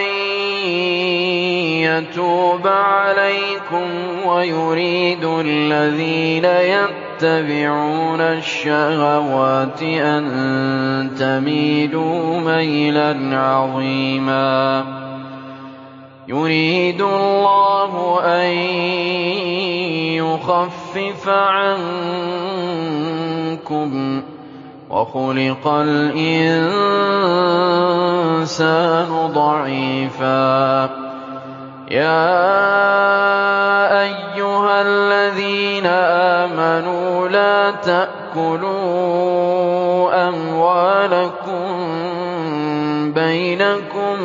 يتوب عليكم ويريد الذين يتبعون الشهوات أن تميلوا ميلا عظيما. يريد الله أن يخفف عنكم وخلق الإنسان ضعيفا. يا أيها الذين آمنوا لا تأكلوا أموالكم بينكم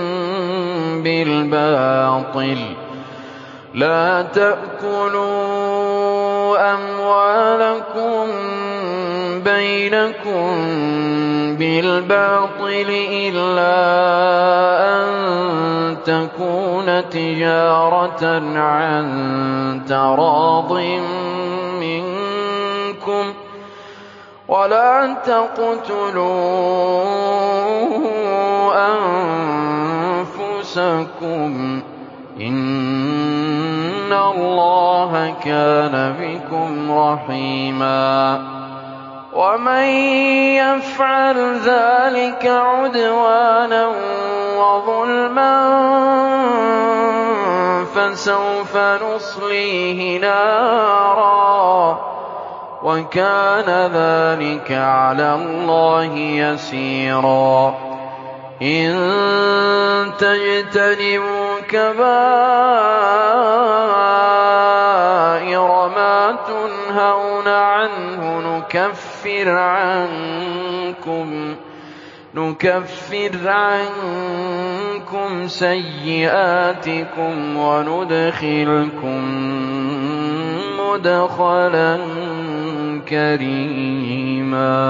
بالباطل لا تأكلوا أموالكم بينكم بالباطل إلا أن تكون تجارة عن تراض منكم ولا تقتلوا أنفسكم إن الله كان بكم رحيما. ومن يفعل ذلك عدوانا وظلما فسوف نصليه نارا وكان ذلك على الله يسيرا. إن تجتنبوا كبائر ما تنهون عنه نكفر عنكم نكفر عنكم سيئاتكم وندخلكم مدخلا كريما.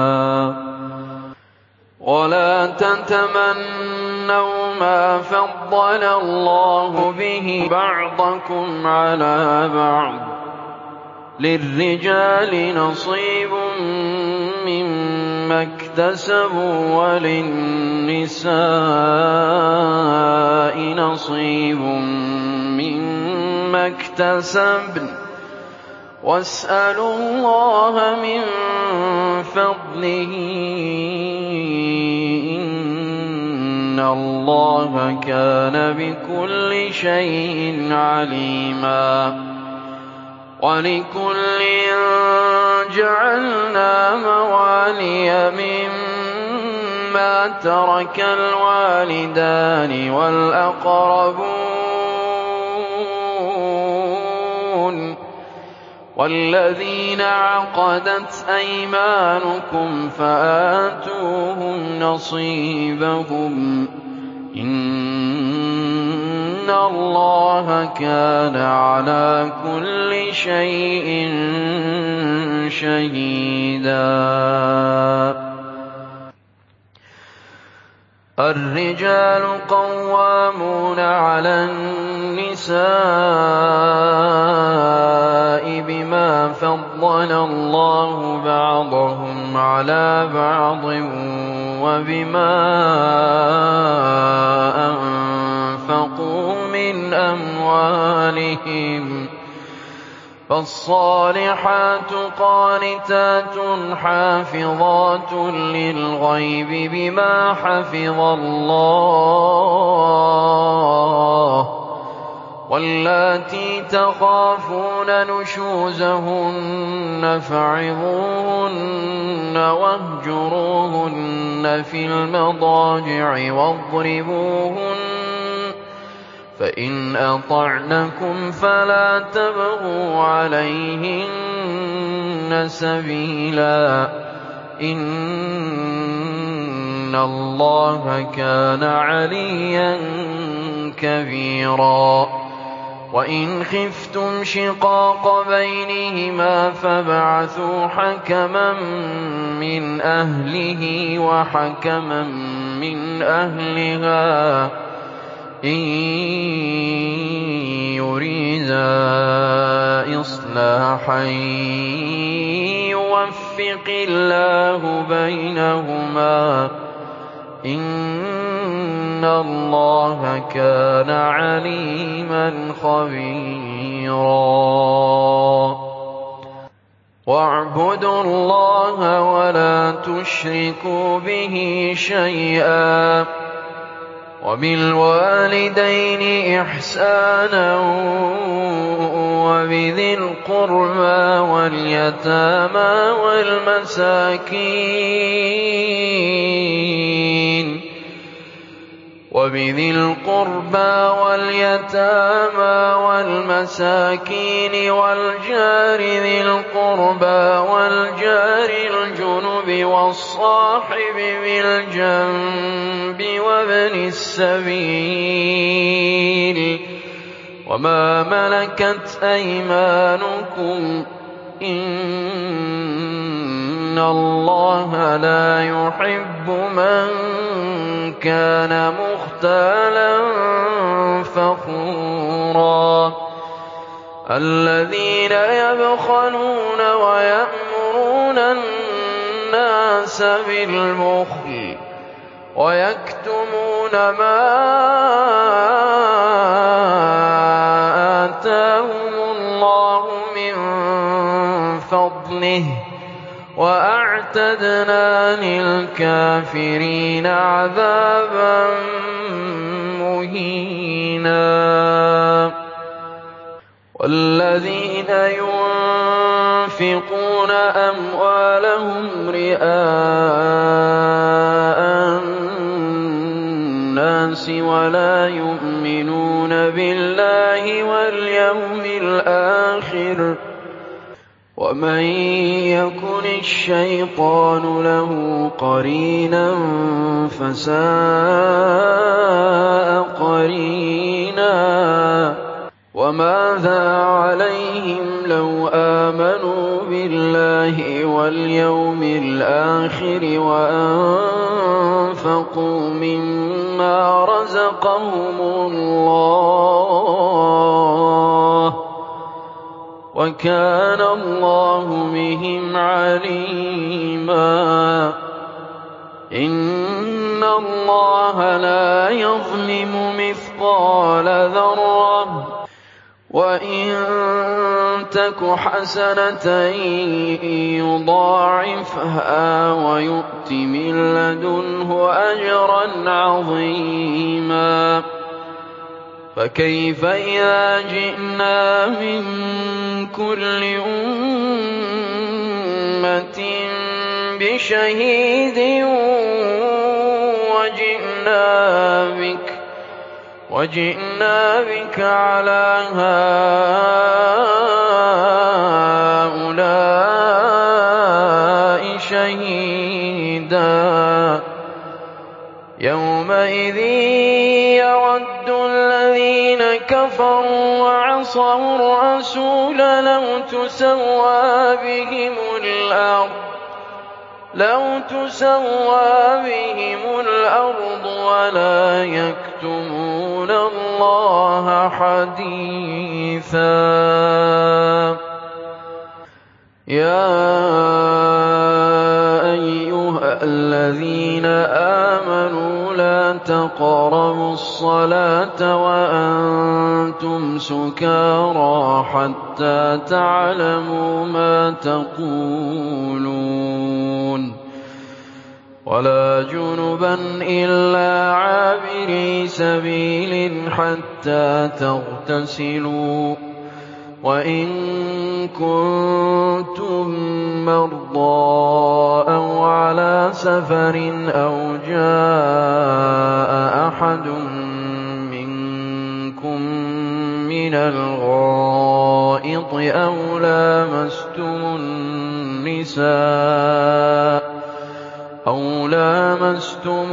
ولا تتمنوا ما فضل الله به بعضكم على بعض للرجال نصيب مما اكتسبوا وللنساء نصيب مما اكتسبن واسألوا الله من فضله إن الله كان بكل شيء عليما. ولكل جعلنا موالي مما ترك الوالدان والأقربون والذين عقدت أيمانكم فآتوهم نصيبهم إن الله كان على كل شيء شهيدا. الرجال قوامون على النساء بما فضل الله بعضهم بما أنفقوا من أموالهم فالصالحات قانتات حافظات للغيب بما حفظ الله واللاتي تخافون نشوزهن فعظوهن واهجروهن في المضاجع واضربوهن فإن أطعنكم فلا تبغوا عليهن سبيلا إن الله كان عليا كبيرا وإن خفتم شقاق بينهما فابعثوا حكما من أهله وحكما من أهلها إن يريدا إصلاحا يوفق الله بينهما إن الله كان عليما خبيرا واعبدوا الله ولا تشركوا به شيئا وبالوالدين إحسانا وبذي القربى واليتامى والمساكين وبذي القربى واليتامى والمساكين والجار ذي القربى والجار الجنب والصاحب بالجنب وابن السبيل وما ملكت أيمانكم إن الله لا يحب من كان مختالا فخورا الذين يبخلون ويأمرون الناس بالبخل ويكتمون ما آتاهم الله من فضله وأعتدنا للكافرين عذابا مهينا والذين ينفقون أموالهم رئاء الناس ولا يؤمنون بالله واليوم الآخر ومن يكن الشيطان له قرينا فساء قرينا وماذا عليهم لو آمنوا بالله واليوم الآخر وأنفقوا مما رزقهم الله وكان الله بهم عليما إن الله لا يظلم مثقال ذرة وإن تك حسنة يضاعفها ويؤت من لدنه أجرا عظيما فكيف إذا جئنا من كل أمة بشهيد وجئنا بك وجئنا بك على هؤلاء شهيدا يومئذ يود الذين كفروا وعصوا الرسول لو تسوى بهم الأرض لو تسوى بهم الأرض ولا يكتمون الله حديثا يا أيها الذين آمنوا لا تقربوا الصلاة وأنتم سكارى حتى تعلموا ما تقولون ولا جنبا إلا عابري سبيل حتى تغتسلوا وإن كنتم مرضى أو على سفر أو جاء أحد منكم من الغائط أو لامستم النساء أو لامستم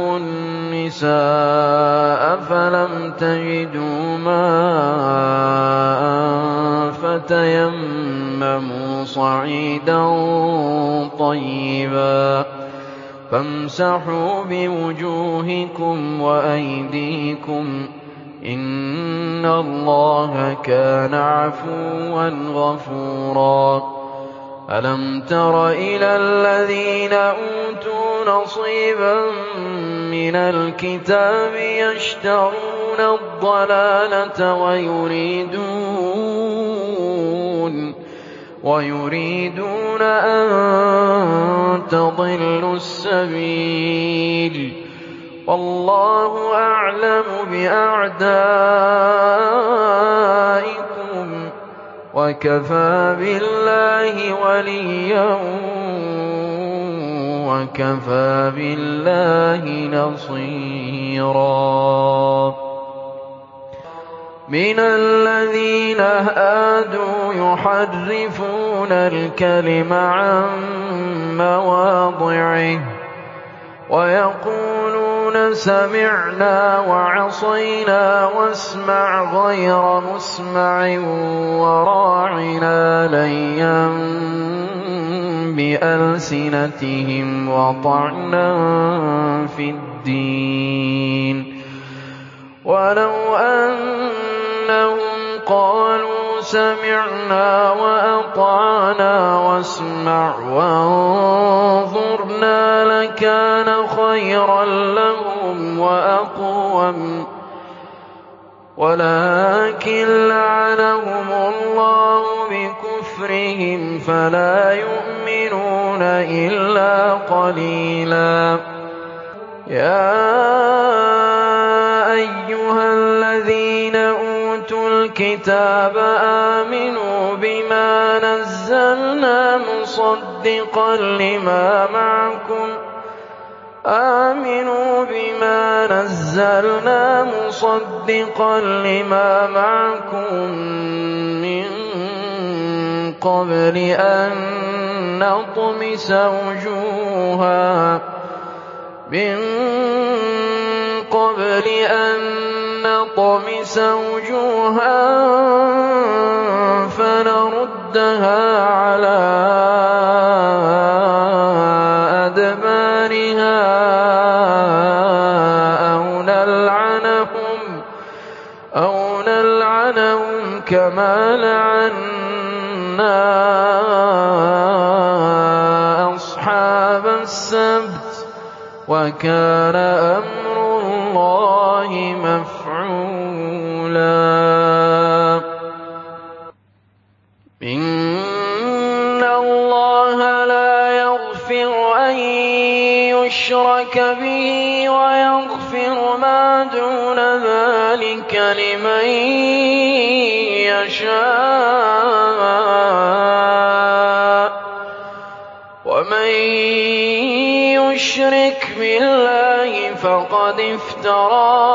النساء فلم تجدوا ماء فتيمموا صعيدا طيبا فامسحوا بوجوهكم وأيديكم إن الله كان عفوا غفورا ألم تر إلى الذين أوتوا نصيبا من الكتاب يشترون الضلالة ويريدون ويريدون أن تضلوا السبيل والله أعلم بأعدائكم وكفى بالله وليا وكفى بالله نصيرا من الذين هادوا يحرفون الكلم عن مواضعه ويقولون سمعنا وعصينا واسمع غير مسمع وراعنا ليا بألسنتهم وطعنا في الدين ولو أنهم قالوا سمعنا وأطعنا واسمع وانظرنا لكان خيرا لهم وأقوم ولكن لعنهم الله بكفرهم فلا يؤمنون إلا قليلا يا أيها الذين أوتوا الكتاب آمنوا بما نزلنا مصدقا لما معكم آمنوا بما نزلنا مصدقا لما معكم من قبل أن نطمس وجوها من قبل أن نطمس وجوها فنردها على أدبارها أو نلعنهم أو نلعنهم كما لعنا أصحاب السبت وكان أمر الله مفعولا إن الله لا يغفر أن يشرك به ويغفر ما دون ذلك لمن يشاء ومن يشرك بالله فقد افترى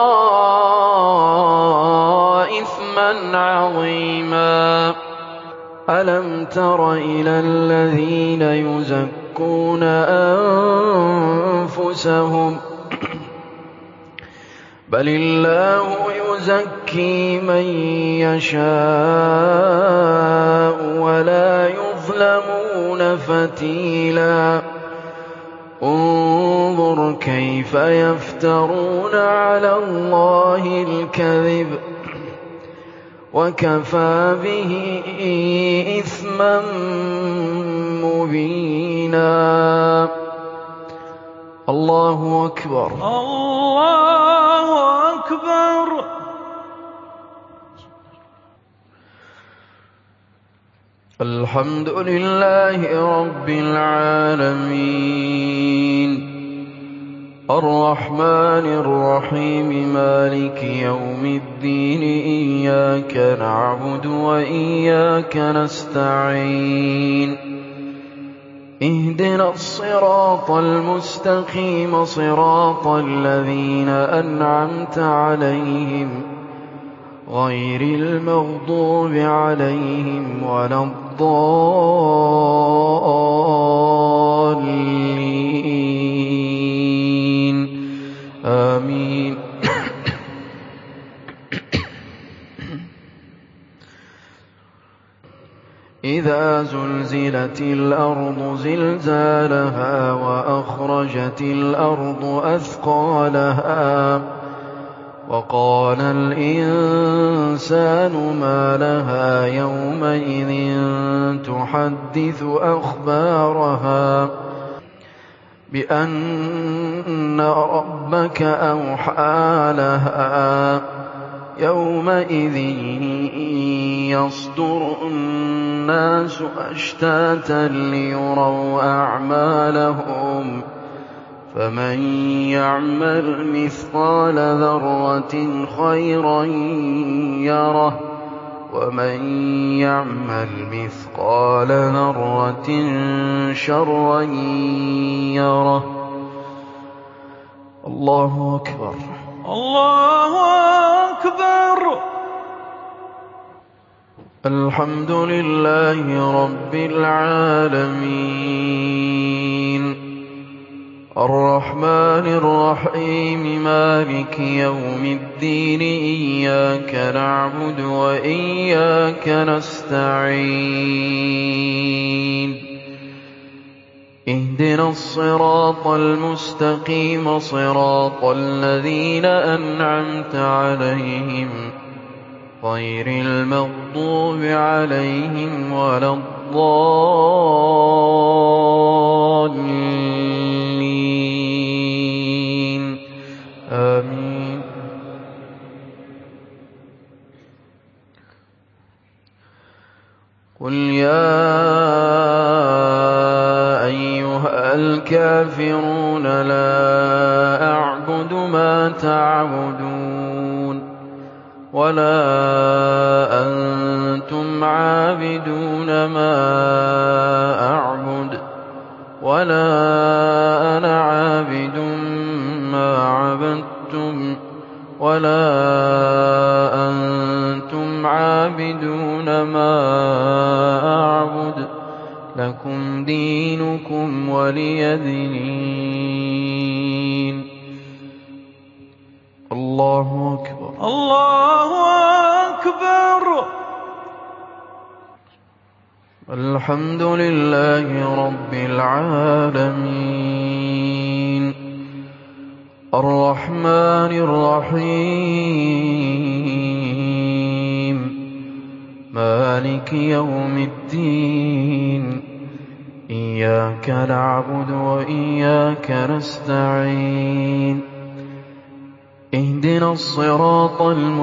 إثما عظيما ألم تر إلى الذين يزكون أنفسهم بل الله يزكي من يشاء ولا يظلمون فتيلا انظر كيف يفترون على الله الكذب وكفى به إثما مبينا الله أكبر. الله أكبر. الحمد لله رب العالمين الرحمن الرحيم مالك يوم الدين إياك نعبد وإياك نستعين اهدنا الصراط المستقيم صراط الذين أنعمت عليهم غير المغضوب عليهم ولا الضالين آمين. إذا زلزلت الأرض زلزالها وأخرجت الأرض أثقالها وقال الإنسان ما لها يومئذ تحدث أخبارها بأن ربك أوحى لها يومئذ يصدر الناس أشتاتا ليروا أعمالهم فمن يعمل مثقال ذرة خيرا يره ومن يعمل مثقال ذرة شرا يره. الله أكبر. الله أكبر. الحمد لله رب العالمين الرحمن الرحيم مالك يوم الدين إياك نعبد وإياك نستعين اهدنا الصراط المستقيم صراط الذين أنعمت عليهم غير المغضوب عليهم ولا الضالين آمين. قل يا أيها الكافرون لا أعبد ما تعبدون ولا أنتم عابدون ما أعبد ولا أنا عابد ما عبدتم ولا أنتم عابدون ما أعبد لكم دينكم ولي دين. الله أكبر. الله أكبر. الحمد لله رب العالمين الرحمن الرحيم مالك يوم الدين إياك نعبد وإياك نستعين اهدنا الصراط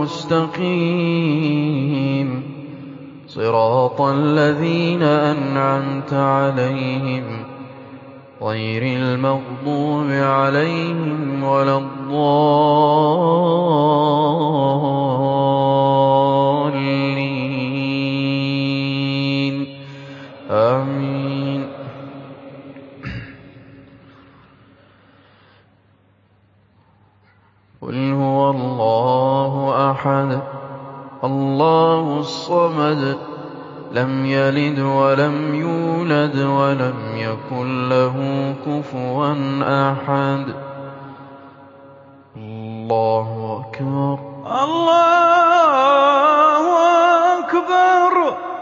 المستقيم صراط الذين أنعمت عليهم غير المغضوب عليهم ولا الضالين آمين. قل هو الله أحد الله الصمد لم يلد ولم يولد ولم يكن له كفوا أحد. الله أكبر. الله أكبر.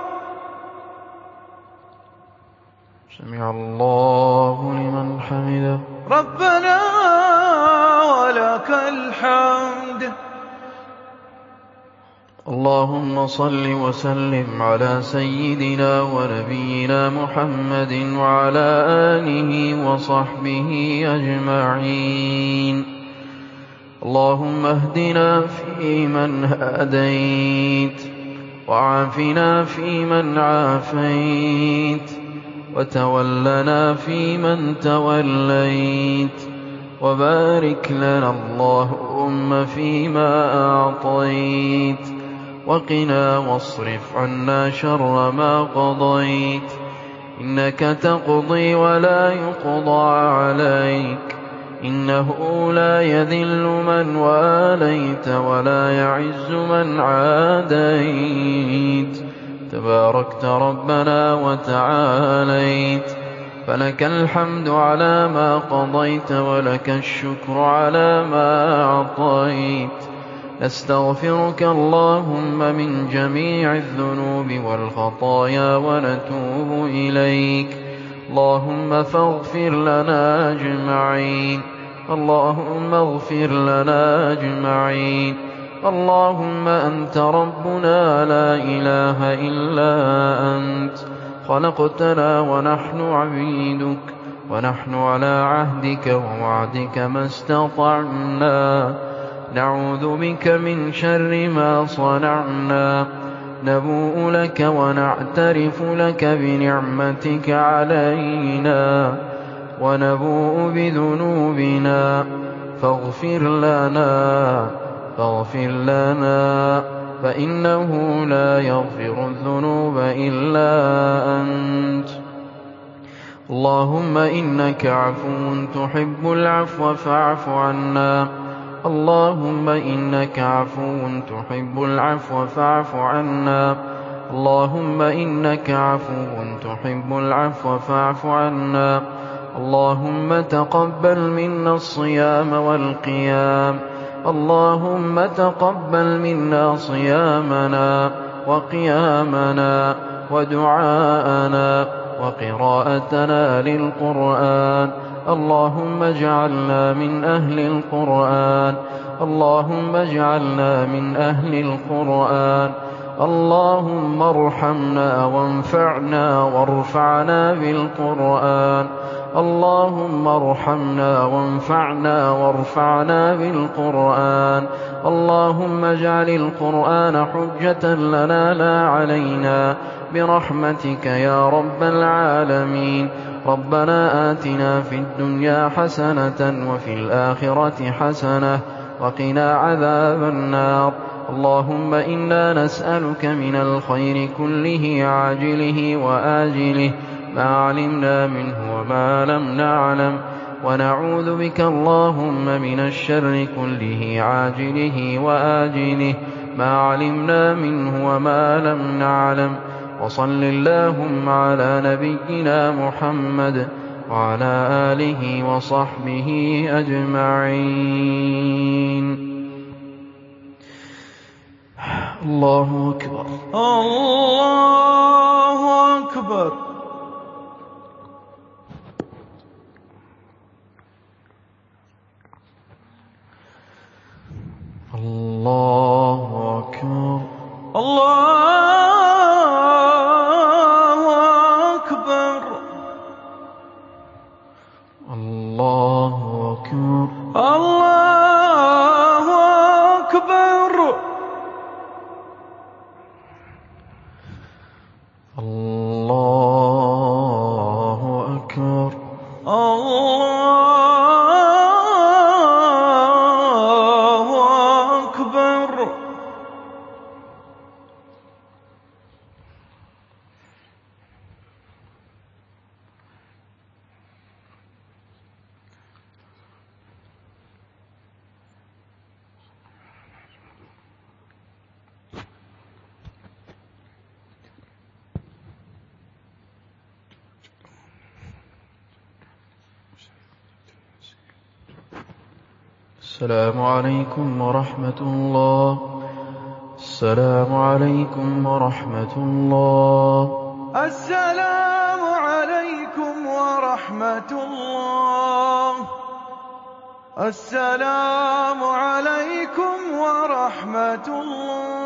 سمع الله لمن حمده. ربنا ولك الحمد. اللهم صل وسلم على سيدنا ونبينا محمد وعلى آله وصحبه أجمعين. اللهم اهدنا فيمن هديت، وعافنا فيمن عافيت، وتولنا فيمن توليت، وبارك لنا اللهم فيما أعطيت، وقنا واصرف عنا شر ما قضيت، إنك تقضي ولا يقضى عليك، إنه لا يذل من واليت ولا يعز من عاديت، تباركت ربنا وتعاليت، فلك الحمد على ما قضيت ولك الشكر على ما أعطيت. نستغفرك اللهم من جميع الذنوب والخطايا ونتوب إليك. اللهم فاغفر لنا أجمعين، اللهم اغفر لنا أجمعين. اللهم أنت ربنا لا إله إلا أنت، خلقتنا ونحن عبيدك، ونحن على عهدك ووعدك ما استطعنا، نعوذ بك من شر ما صنعنا، نبوء لك ونعترف لك بنعمتك علينا، ونبوء بذنوبنا، فاغفر لنا فاغفر لنا فإنه لا يغفر الذنوب إلا أنت. اللهم إنك عفو تحب العفو فاعف عنا، اللهم إنك عفو تحب العفو فاعف عنا، اللهم إنك عفو تحب العفو فاعف عنا. اللهم تقبل منا الصيام والقيام، اللهم تقبل منا صيامنا وقيامنا ودعاءنا وقراءتنا للقرآن. اللهم اجعلنا من أهل القرآن، اللهم اجعلنا من أهل القرآن. اللهم ارحمنا وانفعنا وارفعنا بالقرآن، اللهم ارحمنا وانفعنا وارفعنا بالقرآن. اللهم اجعل القرآن حجة لنا لا علينا برحمتك يا رب العالمين. ربنا آتنا في الدنيا حسنة وفي الآخرة حسنة وقنا عذاب النار. اللهم إنا نسألك من الخير كله عاجله وآجله ما علمنا منه وما لم نعلم، ونعوذ بك اللهم من الشر كله عاجله وآجله ما علمنا منه وما لم نعلم. وصل اللهم على نبينا محمد وعلى آله وصحبه أجمعين. الله أكبر، الله أكبر. الله أكبر، الله أكبر، الله أكبر، الله أكبر، الله أكبر، الله أكبر. السلام عليكم ورحمة الله، السلام عليكم ورحمة الله. السلام عليكم ورحمة الله، السلام عليكم ورحمة الله.